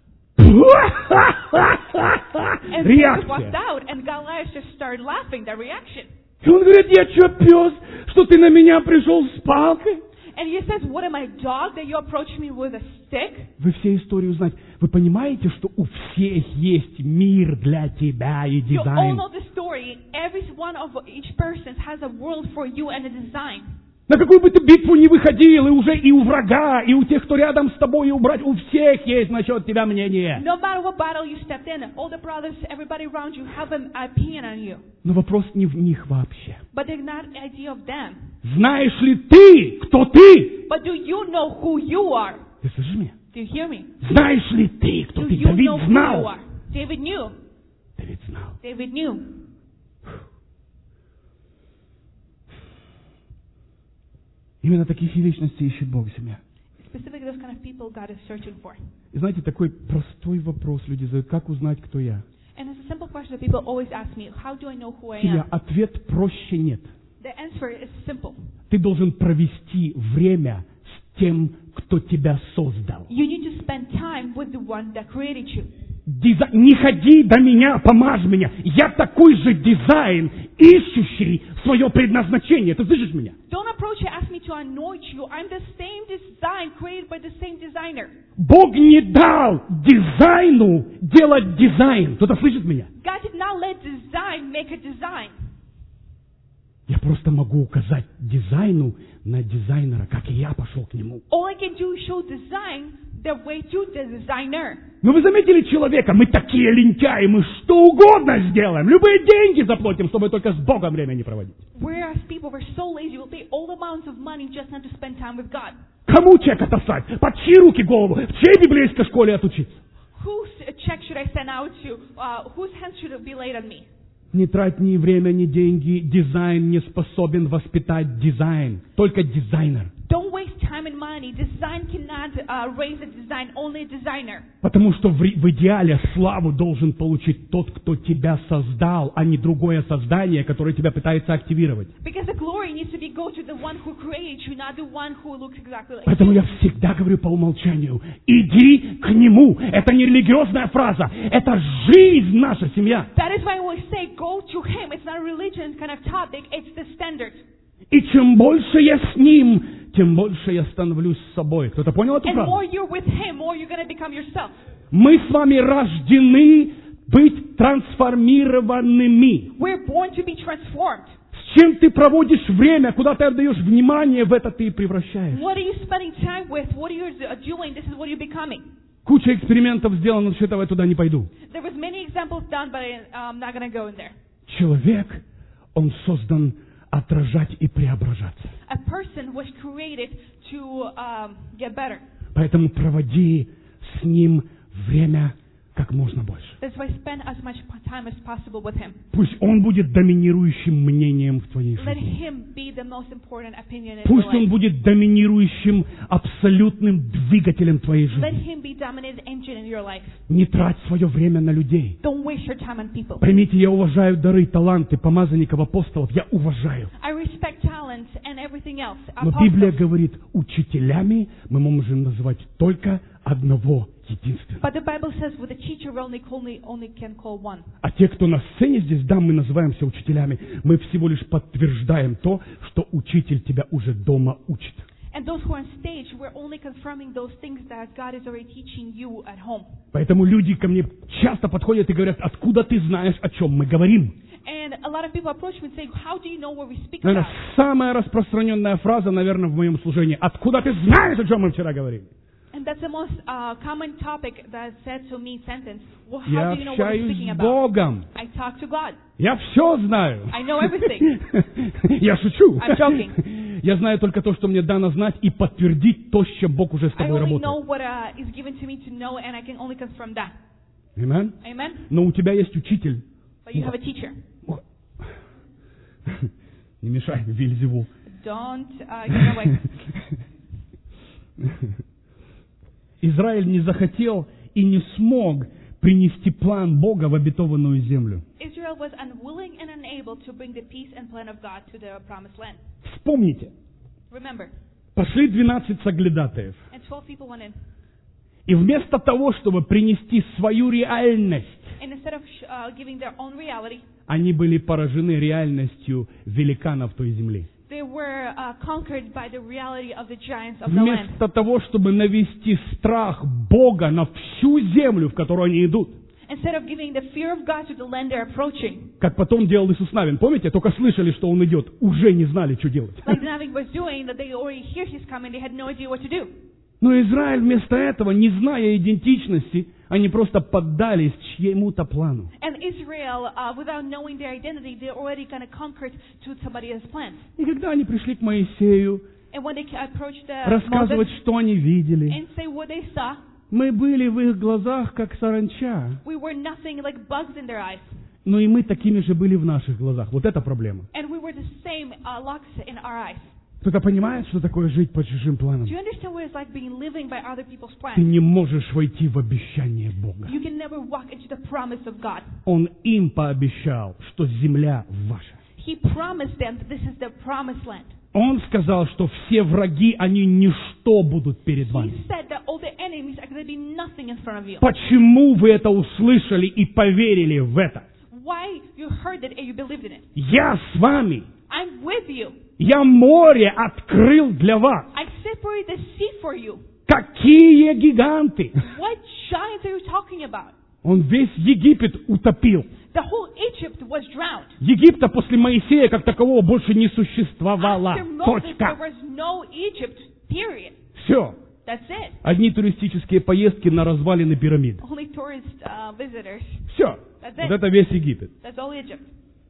And David walked Реакция. out, and Goliath just started laughing. The reaction. И он говорит, я что, пес, что ты на меня пришел с палкой? And he says, what am I, dog, that you approach me with a stick? Вы все историю знаете. Вы понимаете, что у всех есть мир для тебя и You all дизайн? know the story. Every one of each person has a world for you and a design. На какую бы ты битву ни выходил, и уже и у врага, и у тех, кто рядом с тобой, и у братьев, у всех есть насчет тебя мнение. No matter what battle you stepped in, all the brothers, everybody around you have an opinion on you. Но вопрос не в них вообще. But they're not the idea of them. Знаешь ли ты, кто ты? But do you know who you are? Ты слышишь меня? Do you hear me? Знаешь ли ты, кто Do ты? you Давид know who you знал. are? David knew. Давид знал. David knew. Именно таких и личностей ищет Бог себя. Specifically those kind of people God is searching for. И знаете, такой простой вопрос люди задают, как узнать, кто я? And it's a simple question that people always ask me, how do I know who I Семья, am? ответ проще нет. The answer is simple. Ты должен провести время с тем, кто тебя создал. You need to spend time with the one that created you. Дизай... Не ходи до меня, помажь меня. Я такой же дизайн, ищущий свое предназначение. Ты слышишь меня? Don't approach and ask me to anoint you. I'm the same design created by the same designer. Бог не дал дизайну делать дизайн. Кто-то слышит меня? God did not let design make a design. Я просто могу указать дизайну на дизайнера, как и я пошел к нему. All I can do is show design the way to the designer. Но вы заметили человека? Мы такие лентяи, мы что угодно сделаем. Любые деньги заплатим, чтобы только с Богом время не проводить. Whereas people were so lazy, will pay all amounts of money just not to spend time with God. Кому чек отослать? Под чьи руки голову? В чьей библейской школе отучиться? Whose check should I send out to? Uh, whose hands should it be laid on me? Не трать ни время, ни деньги. Дизайн не способен воспитать дизайн. Только дизайнер. Don't waste time and money. Design cannot uh, raise a design, only a designer. Потому что в, в идеале славу должен получить тот, кто тебя создал, а не другое создание, которое тебя пытается активировать. Because the glory needs to be go to the one who created you, not the one who looks exactly like Поэтому you. я всегда говорю по умолчанию, иди к нему. Это не религиозная фраза, это жизнь наша, семья. That is why I always say, go to him. It's not a religion kind of topic, it's the standard. И чем больше я с ним, тем больше я становлюсь собой. Кто-то понял эту And фразу? more you're with him, more you're going to become yourself. Мы с вами рождены быть трансформированными. We're born to be transformed. С чем ты проводишь время, куда ты отдаешь внимание, в это ты и превращаешь. What are you spending time with? What are you doing? This is what you're becoming. Куча экспериментов сделано, но что-то я туда не пойду. There was many examples done, but I, I'm not going to go in there. Человек, он создан отражать и преображаться. A person was created to um, get better. Поэтому проводи с ним время как можно больше. That's why spend as much time as possible with him. Пусть он будет доминирующим мнением в твоей Let жизни. him be the most important opinion in your Пусть он life. будет доминирующим абсолютным двигателем твоей Let жизни. him be dominant engine in your life. Не трать свое время на людей. Don't waste your time on people. Поймите, я уважаю дары, таланты помазанников, апостолов. Я уважаю. I respect talents and everything else. Но Библия Apostles. говорит, учителями мы можем называть только одного единственного. But the Bible says with a teacher we only, only, only can call one. А те, кто на сцене здесь, да, мы называемся учителями, мы всего лишь подтверждаем то, что учитель тебя уже дома учит. And those who are on stage, we're only confirming those things that God is already teaching you at home. Поэтому люди ко мне часто подходят и говорят, откуда ты знаешь, о чем мы говорим? And a lot of people approach me and say, how do you know what we speak Наверное, about? самая распространенная фраза, наверное, в моем служении. Откуда ты знаешь, о чем мы вчера говорили? And that's the most uh, common topic that's said to me sentence. Well, how Я do you know what we're общаюсь speaking с about? Богом. I talk to God. Я все знаю. I know everything. Я шучу. I'm joking. Я знаю только то, что мне дано знать, и подтвердить то, с чем Бог уже с I тобой only know работает. what uh, is given to me to know, and I can only confirm that. Amen? Amen? Но у тебя есть учитель. But you have a teacher. Не мешай, Вельзевул. Don't uh, get away. Израиль не захотел и не смог принести план Бога в обетованную землю. Israel was unwilling and unable to bring the peace and plan of God to the promised land. Вспомните, Remember, пошли двенадцать соглядатаев. and twelve people went in. И вместо того, чтобы принести свою реальность, And instead of uh, giving their own reality, они были поражены реальностью великанов той земли. they were uh, conquered by the reality of the giants of the land. Вместо того, чтобы навести страх Бога на всю землю, в которую они идут, Instead of giving the fear of God to the land they're approaching, как потом делал Иисус Навин. Помните, только слышали, что Он идет, уже не знали, что делать. like Navig was doing, that they already hear he's coming, they had no idea what to do. Но Израиль вместо этого, не зная идентичности, они просто поддались чьему-то плану. And Israel, uh, without knowing their identity, they're already kind of conquered to somebody else's plans. И когда они пришли к Моисею, And when they approached the рассказывать, Moses что они видели, and say what they saw, мы были в их глазах, как саранча. we were nothing like bugs in their eyes. Но и мы такими же были в наших глазах. Вот это проблема. And we were the same uh, locks in our eyes. Кто-то понимает, что такое жить по чужим планам? Do you understand what it's like being living by other people's Ты plans? не можешь войти в обещание Бога. You can never walk into the promise of God. Он им пообещал, что земля ваша. He promised them that this is the promised land. Он сказал, что все враги, они ничто будут перед вами. He said that all the enemies are going to be nothing in front of you. Почему вы это услышали и поверили в это? Why you heard it and you believed in it? Я с вами. I'm with you. Я море открыл для вас. I separate the sea for you. Какие гиганты! What giants are you talking about? Он весь Египет утопил. The whole Egypt was drowned. Египта после Моисея как такового больше не существовало. After Moses, there Точка. was no Egypt, period. Все. That's it. Одни туристические поездки на развалины пирамид. Only tourist uh, visitors. Все. That's Вот it. это весь Египет. That's all Egypt.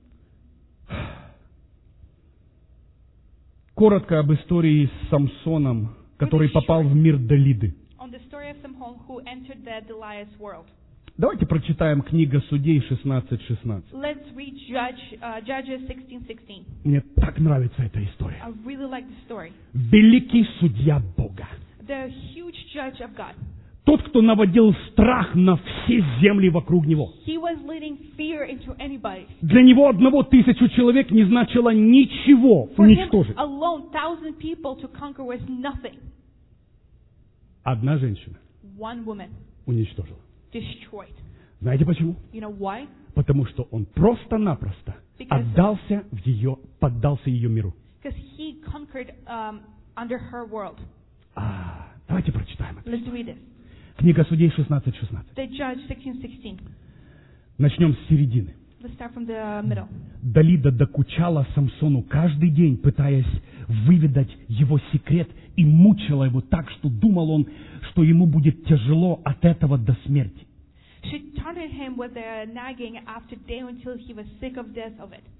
Коротко об истории с Самсоном, который попал в мир Далиды. On the story of Samson who entered the Deliah's world. Давайте прочитаем книга Судей шестнадцать шестнадцать. Let's read Judge, uh, Judges sixteen sixteen. Мне так нравится эта история. I really like the story. Великий судья Бога. The huge judge of God. Тот, кто наводил страх на все земли вокруг него. He was leading fear into anybody. Для него одного тысячу человек не значило ничего For him уничтожить. alone, thousand people to conquer was nothing. Одна женщина One woman уничтожила. destroyed. Знаете почему? You know why? Потому что он просто-напросто Because- отдался в ее, поддался ее миру. Because he conquered um, under her world. А, давайте прочитаем это. Let's read this. Книга Судей шестнадцать шестнадцать. The Judge sixteen sixteen. Начнем с середины. Let's start from the middle. Далида докучала Самсону каждый день, пытаясь выведать его секрет, и мучила его так, что думал он, что ему будет тяжело от этого до смерти. She taunted him with a nagging after day until he was sick of death of it.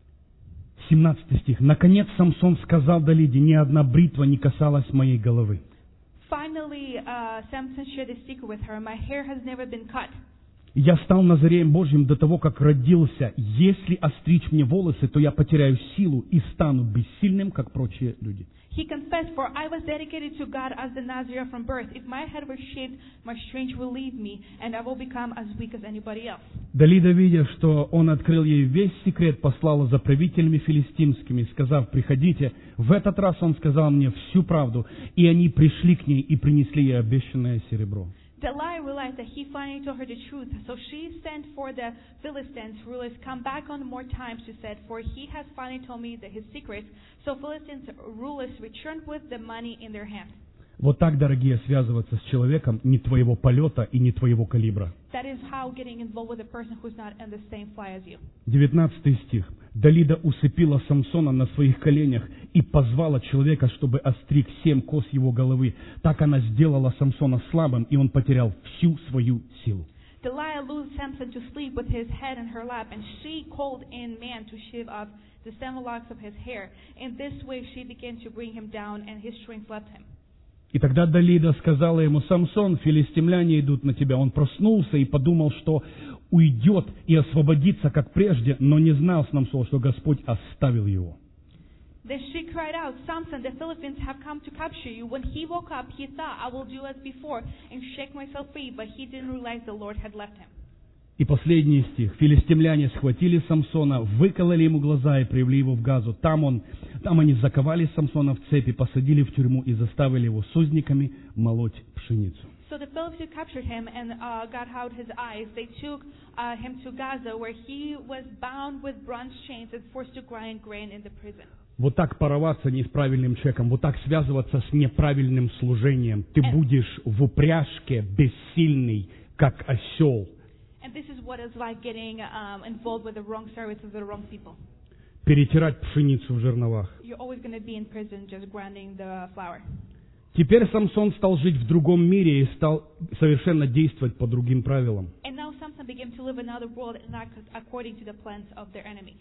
семнадцатый стих. «Наконец Самсон сказал Далиде, ни одна бритва не касалась моей головы». Finally, uh, Samson shared a secret with her. My hair has never been cut. «Я стал Назареем Божьим до того, как родился. Если остричь мне волосы, то я потеряю силу и стану бессильным, как прочие люди». He confessed, for I was dedicated to God as the Nazarene from birth. If my head were shaved, my strength will leave me, and I will become as weak as anybody else. Далида, видя, что он открыл ей весь секрет, послала за правителями филистимскими, сказав: «Приходите». В этот раз он сказал мне всю правду, и они пришли к ней и принесли ей обещанное серебро. Delilah realized that he finally told her the truth, so she sent for the Philistines rulers, come back on more time, she said, for he has finally told me that his secrets. So Philistines rulers returned with the money in their hands. Вот так, дорогие, связываться с человеком не твоего полета и не твоего калибра. That is how getting involved with a person who's not in the same fly as you. девятнадцатый стих. Далида усыпила Самсона на своих коленях и позвала человека, чтобы остриг семь кос его головы. Так она сделала Самсона слабым, и он потерял всю свою силу. Delilah lured Samson to sleep with his head in her lap, and she called in man to shave off the seven locks of his hair. In this way she began to bring him down, and his strength left him. И тогда Далида сказала ему: «Самсон, филистимляне идут на тебя». Он проснулся и подумал, что уйдет и освободится, как прежде, но не знал Самсон, что Господь оставил его. Then she cried out, Samson, the Philistines have come to capture you. When he woke up, he thought, I will do as before and shake myself free, but he didn't realize the Lord had left him. И последний стих. «Филистимляне схватили Самсона, выкололи ему глаза и привели его в Газу. Там, он, там они заковали Самсона в цепи, посадили в тюрьму и заставили его с узниками молоть пшеницу». So the Philistines captured him and uh, got out his eyes. They took uh, him to Gaza, where he was bound with bronze chains and forced to grind grain in the prison. Вот так порваться неправильным человеком, вот так связываться с неправильным служением. Ты будешь в упряжке бессильный, как осел. And this is what it's like getting um, involved with the wrong service with the wrong people. Перетирать пшеницу в жерновах. You're always going to be in prison just grinding the flour. Теперь Самсон стал жить в другом мире и стал совершенно действовать по другим правилам. And now Samson began to live in another world and act according to the plans of their enemy.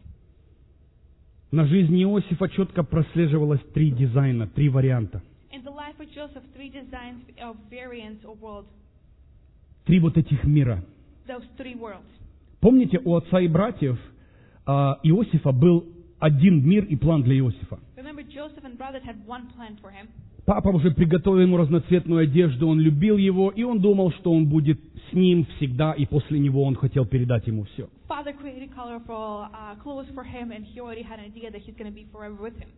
На жизни Иосифа четко прослеживалось три дизайна, три варианта. In the life of Joseph, three designs of variants of world. Три вот этих мира. Those three worlds. Помните, у отца и братьев а, Иосифа был один мир и план для Иосифа. Remember, Joseph and brothers had one plan for him. Папа уже приготовил ему разноцветную одежду, он любил его, и он думал, что он будет с ним всегда, и после него он хотел передать ему все. Father created colorful uh, clothes for him, and he already had an idea that he's going to be forever with him.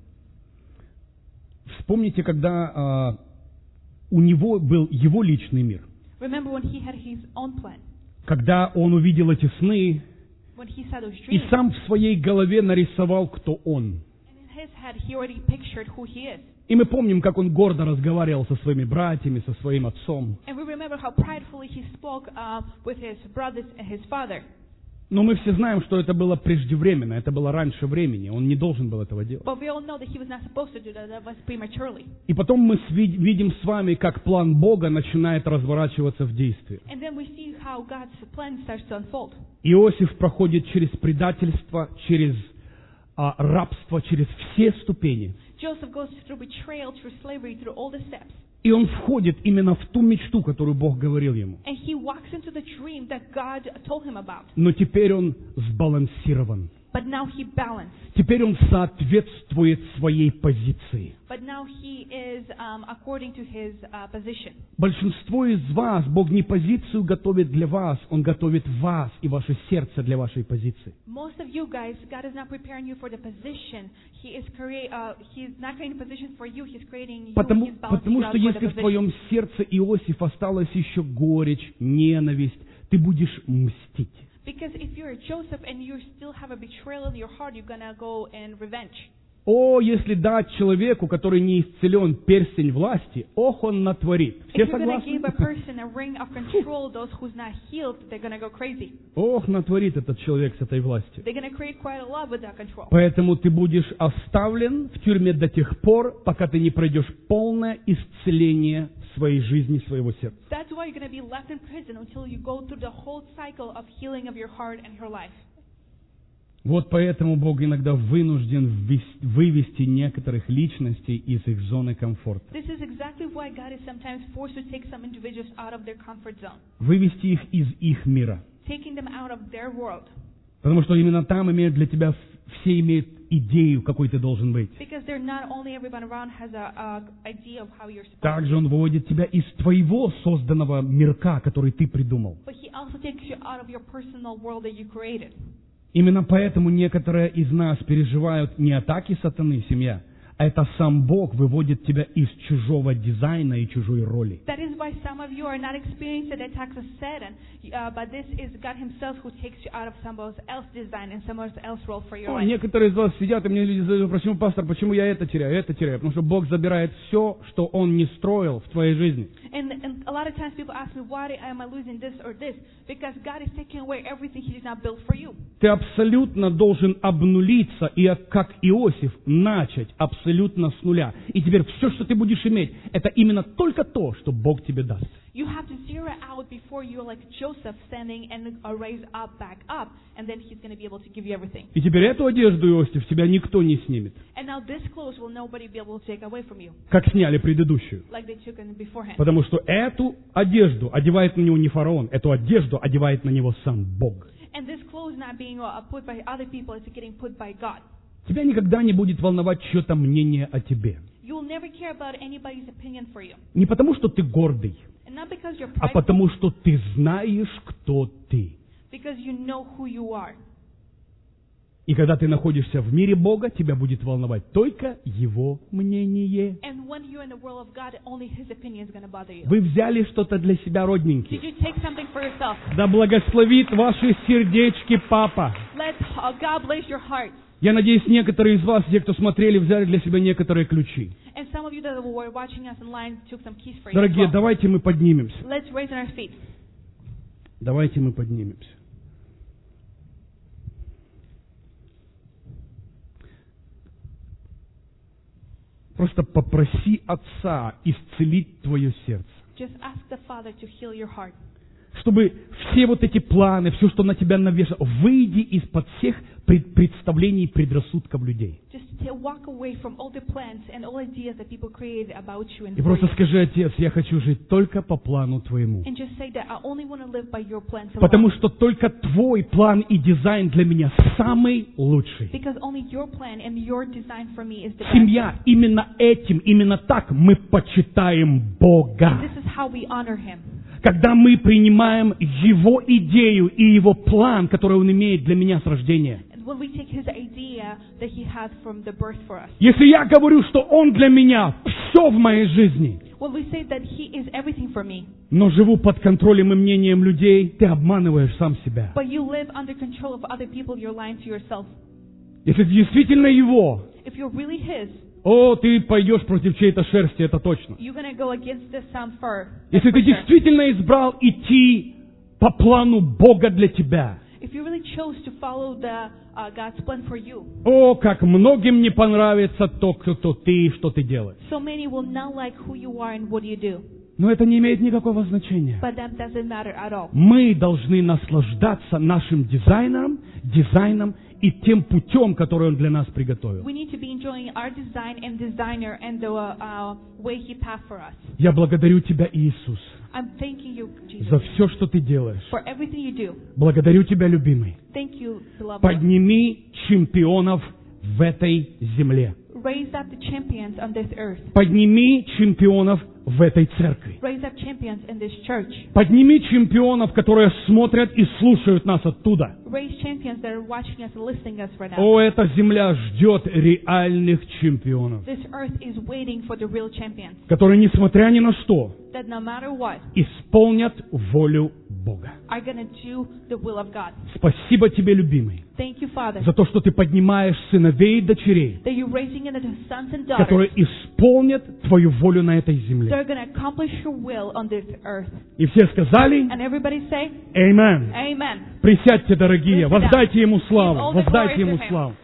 Вспомните, когда а, у него был его личный мир. Remember when he had his own plan. Когда он увидел эти сны When he saw those и dreams. сам в своей голове нарисовал, кто он. And in his head, he already pictured who he is. И мы помним, как он гордо разговаривал со своими братьями, со своим отцом. And we remember how pridefully he spoke uh, with his brothers and his father. Но мы все знаем, что это было преждевременно, это было раньше времени, он не должен был этого делать. But we all know that he was not supposed to do that. That was prematurely. И потом мы сви- видим с вами, как план Бога начинает разворачиваться в действии. And then we see how God's plan starts to unfold. Иосиф проходит через предательство, через а, рабство, через все ступени. Joseph goes through betrayal, through slavery, through all the steps. И он входит именно в ту мечту, которую Бог говорил ему. And he walks into the dream that God told him about. Но теперь он сбалансирован. But now he balanced. Теперь он соответствует своей позиции. But now he is um, according to his uh, position. Большинство из вас, Бог не позицию готовит для вас, Он готовит вас и ваше сердце для вашей позиции. Most of you guys, God is not preparing you for the position. He is create. Uh, he is not creating a position for you. He's creating you. Потому, He's balancing потому you out что for the если в position. твоем сердце, Иосиф, осталась еще горечь, ненависть, ты будешь мстить. Because if you're Joseph and you still have a betrayal in your heart, you're gonna go and revenge. О, если дать человеку, который не исцелен, перстень власти, ох, он натворит. Все If you're gonna согласны? give a person a ring of control, those who's not healed, they're gonna go crazy. Ох, натворит этот человек с этой властью. They're gonna create quite a lot with that control. Поэтому ты будешь оставлен в тюрьме до тех пор, пока ты не пройдешь полное исцеление своей жизни, своего сердца. That's why you're going to be left in prison until you go through the whole cycle of healing of your heart and your life. Вот поэтому Бог иногда вынужден вывести некоторых личностей из их зоны комфорта. This is exactly why God is sometimes forced to take some individuals out of their comfort zone. Вывести их из их мира. Taking them out of their world. Потому что именно там имеют для тебя, все имеют идею, какой ты должен быть. Because they're not only everyone around has a, a idea of how you're supposed to be. Также Он выводит тебя из твоего созданного мирка, который ты придумал. But He also takes you out of your personal world that you created. Именно поэтому некоторые из нас переживают не атаки сатаны, семья, а это сам Бог выводит тебя из чужого дизайна и чужой роли. That is why some of you are not experiencing the attacks of Satan, uh, but this is God Himself who takes you out of somebody else's design and somebody else's role for your О, life. некоторые из вас сидят, и мне люди задают, почему, пастор, почему я это теряю, это теряю? Потому что Бог забирает все, что Он не строил в твоей жизни. And, and a lot of times people ask me, why am I losing this or this? Because God is taking away everything He did not build for you. Ты абсолютно должен обнулиться и, как Иосиф, начать абсолютно с нуля. И теперь все, что ты будешь иметь, это именно только то, что Бог тебе даст. You have to zero out before you're like Joseph standing and uh, raise up, back up, and then He's going to be able to give you everything. И теперь эту одежду, Иосиф, тебя никто не снимет. And now this clothes will nobody be able to take away from you, Как сняли предыдущую. like they took it beforehand. Потому что эту одежду одевает на него не фараон, эту одежду одевает на него сам Бог. And this clothes not being uh, put by other people, it's getting put by God. Тебя никогда не будет волновать чье-то мнение о тебе. You will never care about anybody's opinion for you. Не потому, что ты гордый, And not because you're а prideful, потому, что ты знаешь, кто ты. because you know who you are. И когда ты находишься в мире Бога, тебя будет волновать только Его мнение. And when you're in the world of God, only His opinion is going to bother you. Вы взяли что-то для себя, Did родненькие. you take something for yourself? Да благословит ваши сердечки Папа. Let uh, God bless your heart. Я надеюсь, некоторые из вас, те, кто смотрели, взяли для себя некоторые ключи. And some of you that were watching us online took some keys for you. as Дорогие, well. давайте мы поднимемся. Let's raise on our feet. Давайте мы поднимемся. Просто попроси Отца исцелить твое сердце. Just ask the Father to heal your heart. Чтобы все вот эти планы, все, что на тебя навешано, выйди из-под всех пред- представлений и предрассудков людей. Just to walk away from all the plans and all ideas that people created about you and И for просто you. скажи: Отец, я хочу жить только по плану Твоему. And just say that I only want to live by your plans alone. Потому что только Твой план и дизайн для меня самый лучший. Because only your plan and your design for me is the best. Семья, именно этим, именно так мы почитаем Бога. This is how we honor Him. Когда мы принимаем Его идею и Его план, который Он имеет для меня с рождения. And when we take His idea that He has from the birth for us. Если я говорю, что Он для меня все в моей жизни, When we say that He is everything for me, но живу под контролем и мнением людей, ты обманываешь сам себя. but you live under control of other people, you're lying to yourself. Если ты действительно Его, If you're really His, о, ты пойдешь против чьей-то шерсти, это точно. you're going to go against the some fur. Если That's ты for sure. действительно избрал идти по плану Бога для тебя, If you really chose to follow the uh, God's plan for you, о, как многим не понравится то, кто ты и что ты делаешь. so many will not like who you are and what you do. Но это не имеет никакого значения. But that doesn't matter at all. Мы должны наслаждаться нашим дизайном, дизайном и тем путем, который Он для нас приготовил. We need to be enjoying our design and designer and the uh, uh, way He passed for us. Я благодарю Тебя, Иисус, I'm thanking you, Jesus, за все, что Ты делаешь. for everything you do. Благодарю Тебя, любимый. Thank you, beloved. Подними чемпионов в этой земле. Raise up the champions on this earth. Подними чемпионов в этой церкви. Raise up champions in this church. Подними чемпионов, которые смотрят и слушают нас оттуда. Raise champions that are watching us and listening us right now. О, эта земля ждет реальных чемпионов, This earth is waiting for the real champions. которые, несмотря ни на что, That no matter what, исполнят волю Бога. are going to do the will of God. Спасибо Тебе, любимый, Thank you, Father, за то, что Ты поднимаешь сыновей и дочерей, that you're raising in the sons and daughters которые исполнят Твою волю на этой that земле. are going to accomplish your will on this earth. И все сказали: And everybody say, Amen. Amen. Присядьте, дорогие, воздайте Ему славу, воздайте Ему славу.